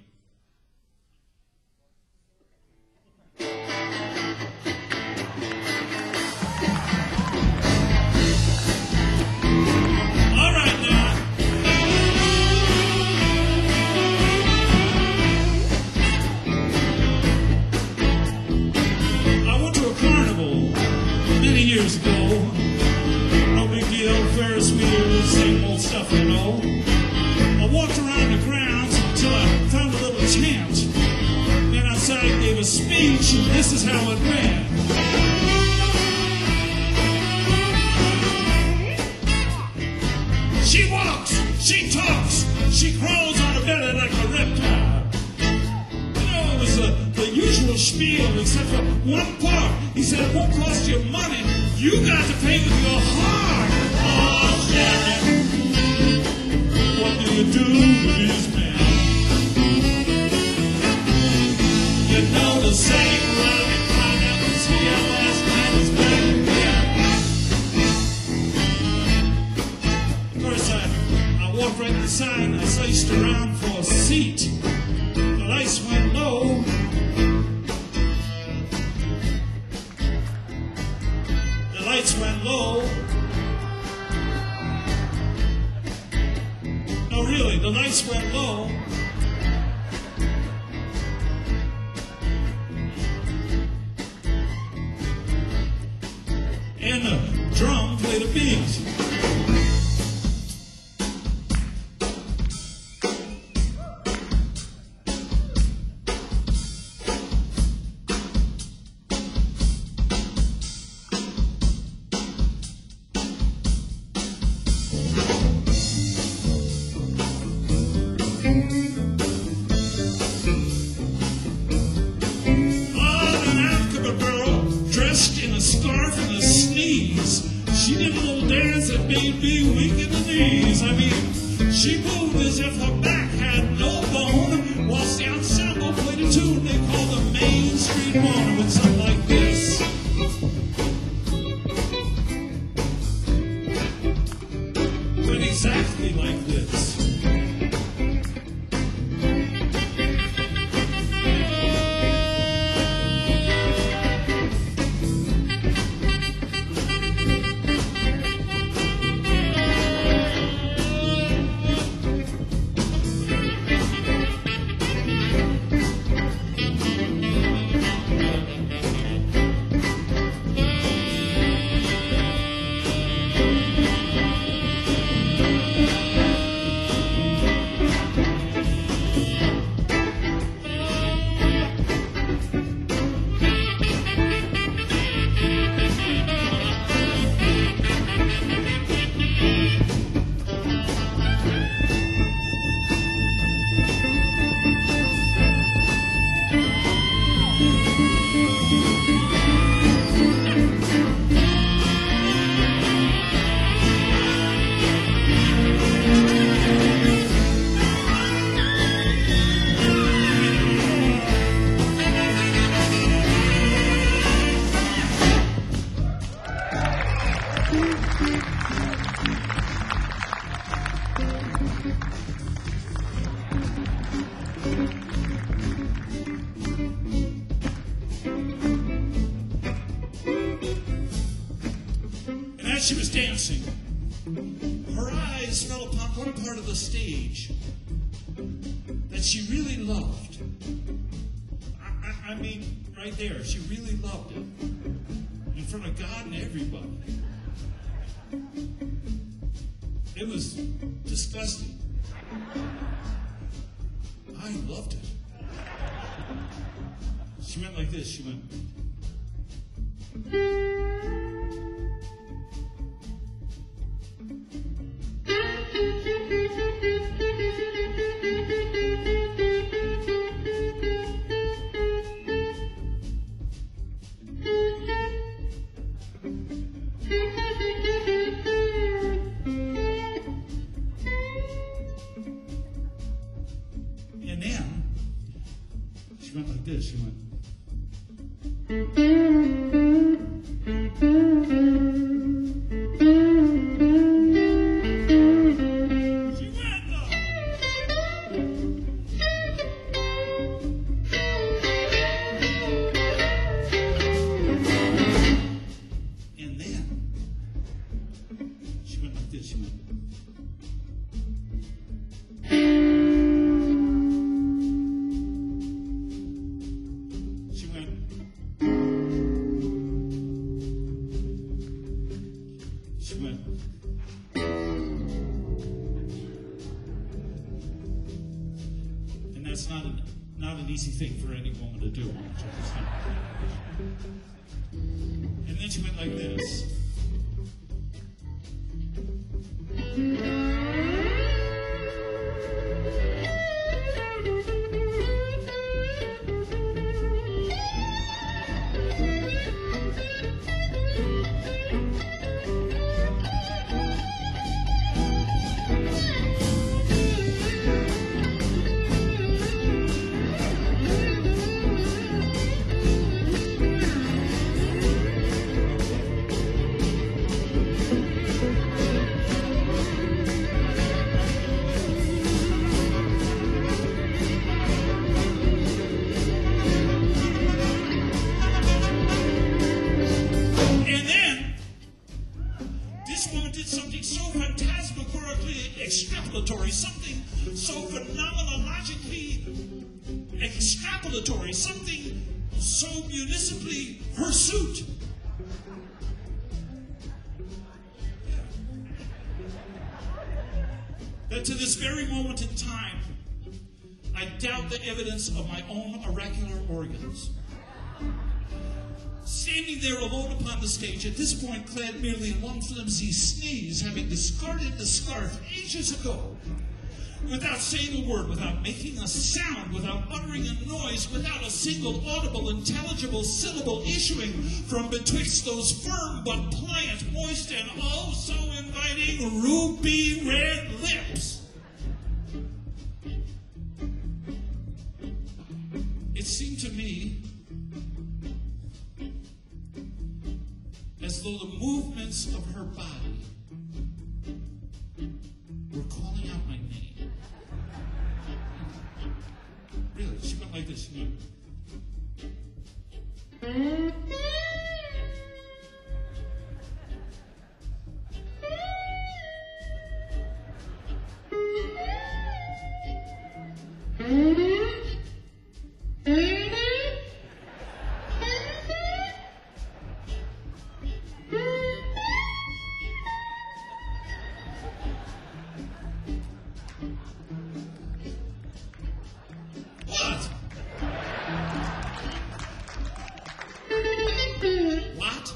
All right now. I went to a carnival many years ago. No big deal, Ferris wheel, same old stuff, you know. I walked around the grounds until I found a little chant. Then outside gave a speech, and this is how it ran. She walks, she talks, she crawls on her belly like a reptile. You know, it was the, the usual spiel, except for one part. He said, it won't cost you money. You got to pay with your heart. Oh, Jack. What do you do with these men? You know the saying, well, they find out to see how last night is back again. Of course, I, I walked right inside, I sliced around for a seat. The lights went low. The lights went low. No, really, the lights went low. And the drum played a beat. She did a little dance that made me weak in the knees. I mean, she moved as if her back had no bone, whilst the ensemble played a tune they called the Main Street Moan. It would sound like this. Went exactly like this. she was dancing, her eyes fell upon one part of the stage that she really loved. I, I, I mean, right there, she really loved it. In front of God and everybody. It was disgusting. I loved it. She went like this. She went. And then she went like this. She went. That's not an, not an easy thing for any woman to do. And then she went like this. Extrapolatory, something so phenomenologically extrapolatory, something so municipally hirsute. Yeah. That to this very moment in time, I doubt the evidence of my own oracular organs. Standing there alone upon the stage, at this point clad merely in one flimsy sneeze, having discarded the scarf ages ago, without saying a word, without making a sound, without uttering a noise, without a single audible, intelligible syllable issuing from betwixt those firm but pliant, moist, and oh so inviting ruby red lips. It seemed to me as though the movements of her body were calling out my name. Really, she went like this. She went. What?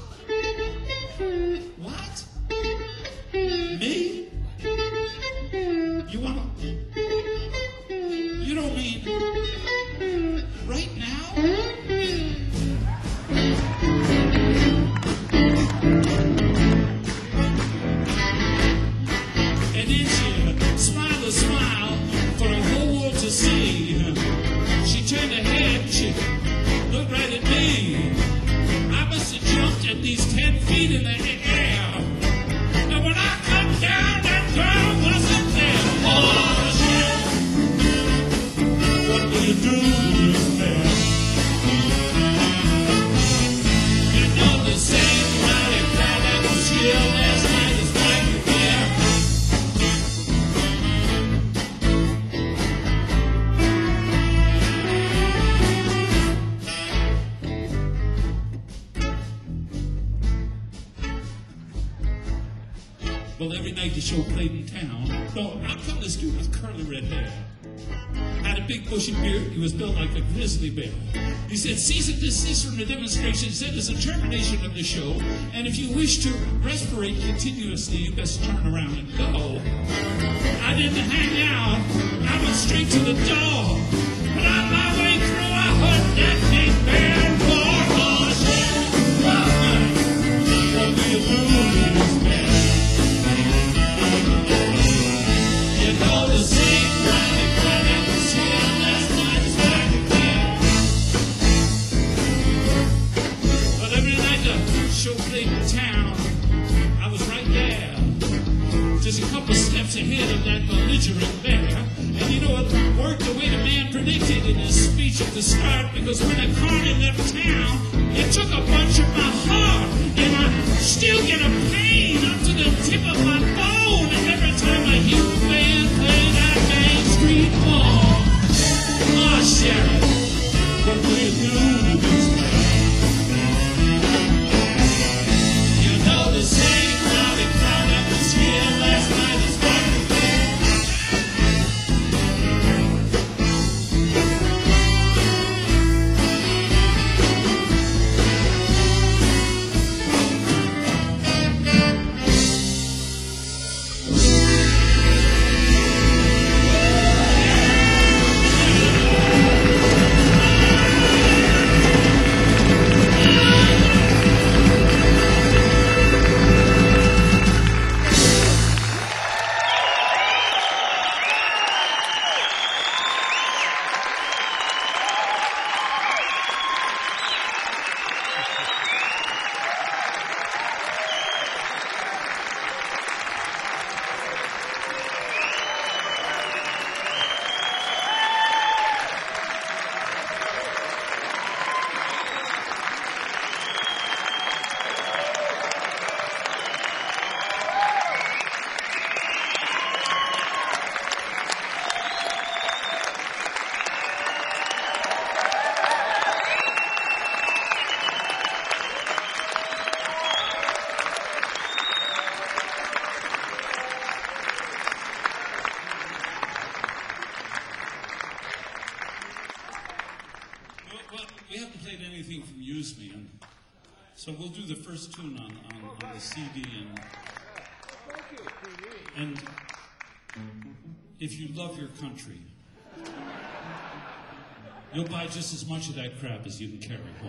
What? Me? You wanna? You don't mean right now? And then she smiled a smile for the whole world to see. She turned her head, she looked right at me. I must have jumped at least ten feet in the air. And when I come down, that girl wasn't there. Oh, shit. What will you do with that? You know the same mighty planet was still as show played in town. No, I call this dude with curly red hair. Had a big bushy beard. He was built like a grizzly bear. He said, cease and desist from the demonstration. He said, it's a termination of the show. And if you wish to respirate continuously, you best turn around and go. I didn't hang out. I went straight to the door. But on my way through, I heard that big bear roar. Oh, shit. What will you lose, man? You know the same Ronnie Brennan was here last night is back again. But every night the show played in town, I was right there, just a couple steps ahead of that belligerent bear. And you know, it worked the way the man predicted in his speech at the start, because when the carny left town, it took a bunch of my heart, and I still get a pain up to the tip of my bone every time a youth band play that Main Street Mall. Oh, Sheriff, what will you do to this man? You know the same rowdy crowd that was here last night is back again. So we'll do the first tune on, on, on the C D, and, and if you love your country, you'll buy just as much of that crap as you can carry home.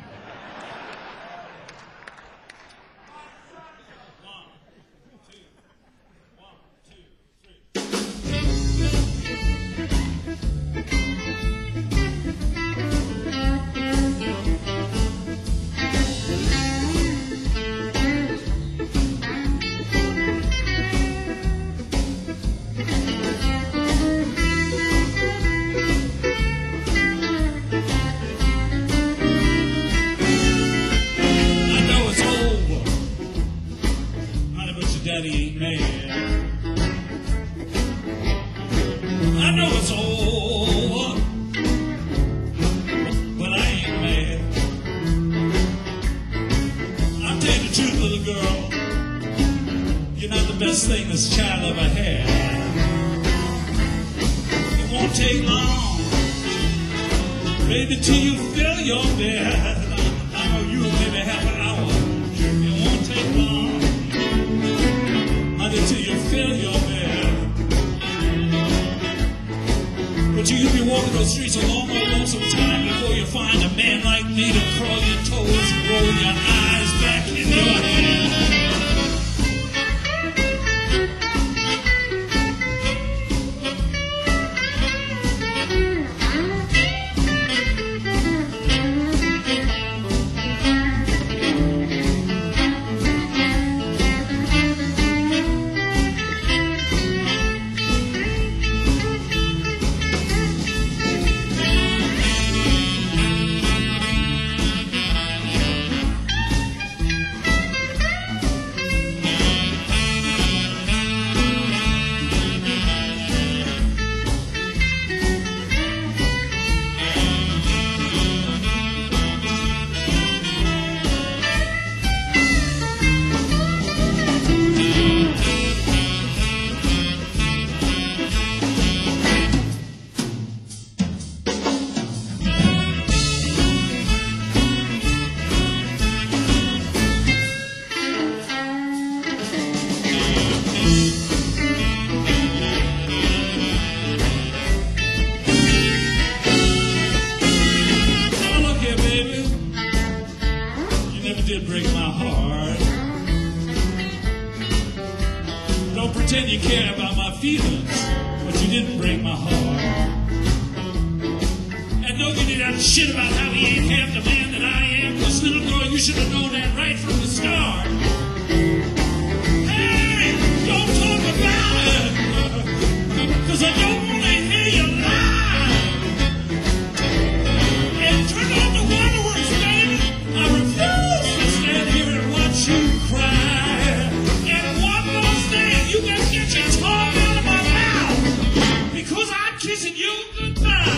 you care about my feelings, but you didn't break my heart. And don't give me that shit about how he ain't half the man that I am. This little girl, you should have known that right from the start. Hey, don't talk about it, 'cause I don't want to hear you lie. And turn on the waterworks, baby. I refuse to stand here and watch you cry. And one more thing, you better get your tongue out of my mouth, because I'm kissing you goodbye.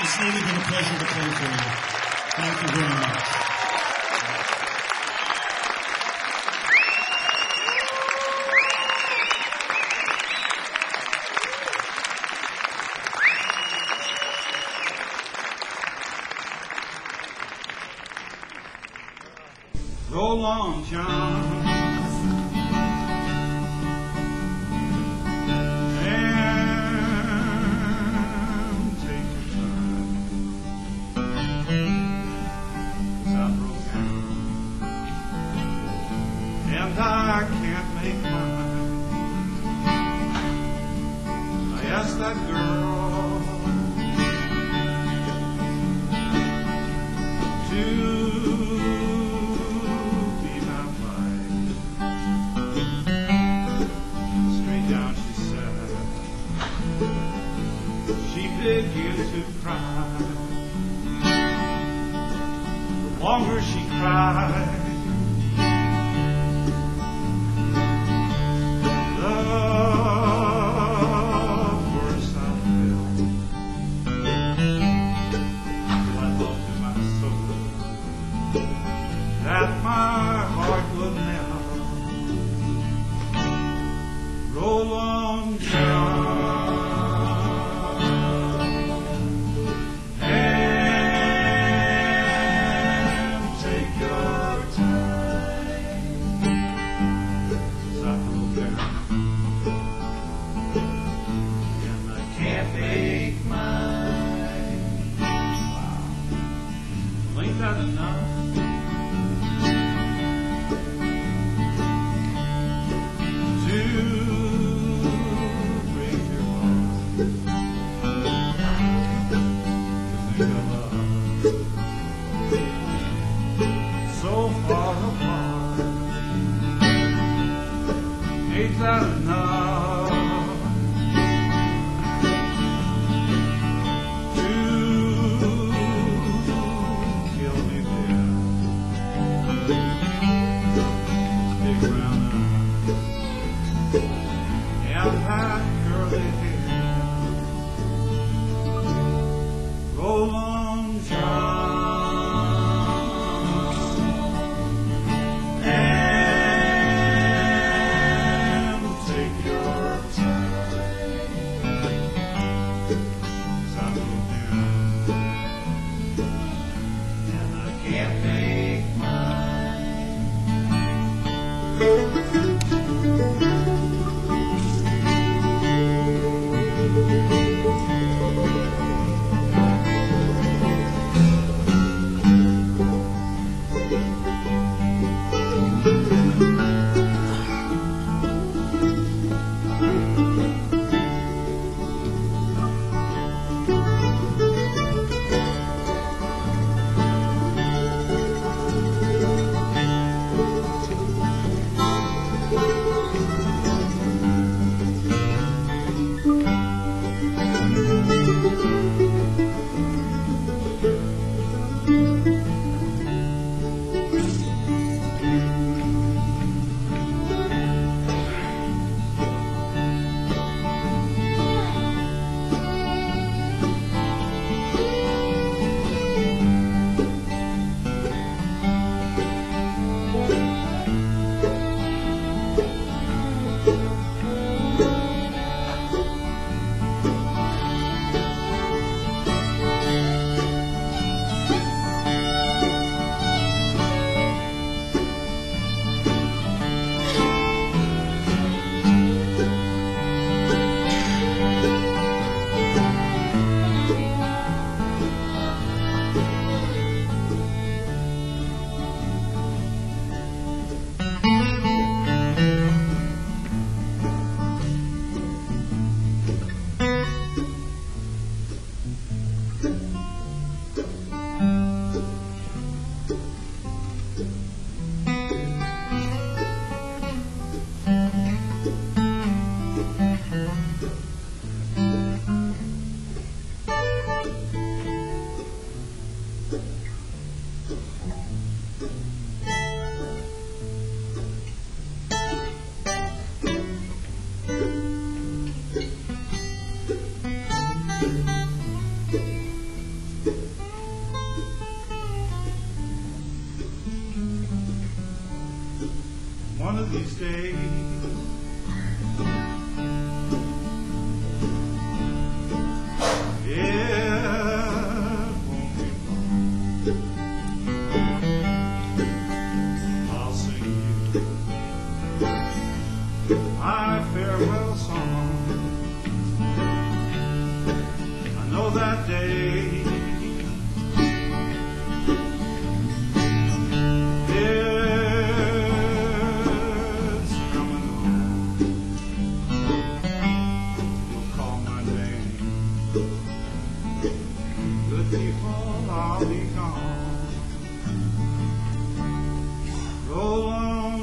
It's really been a pleasure to play for you. Thank you very much. Roll on, John, and take your time, 'cause I'm broke down, and I can't make mine. I asked that girl to begin to cry. The longer she cried, the worse I felt. I thought to my soul that my heart would never roll on down. Ain't that enough to kill me there? of these days. It won't be long. I'll sing you my farewell song. I know that day it's coming home. You'll call my name. Good people, I'll be gone. Roll on,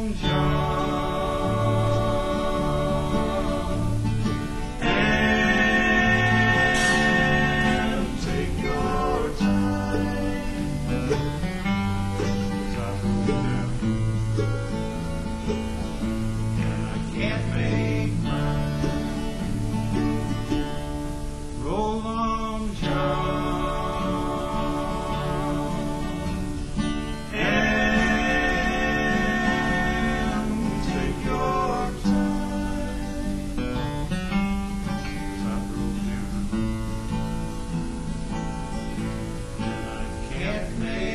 John, and take your time. 'Cause I broke down and I can't make mine. Roll on, John, and take your time. 'Cause I broke down and I can't make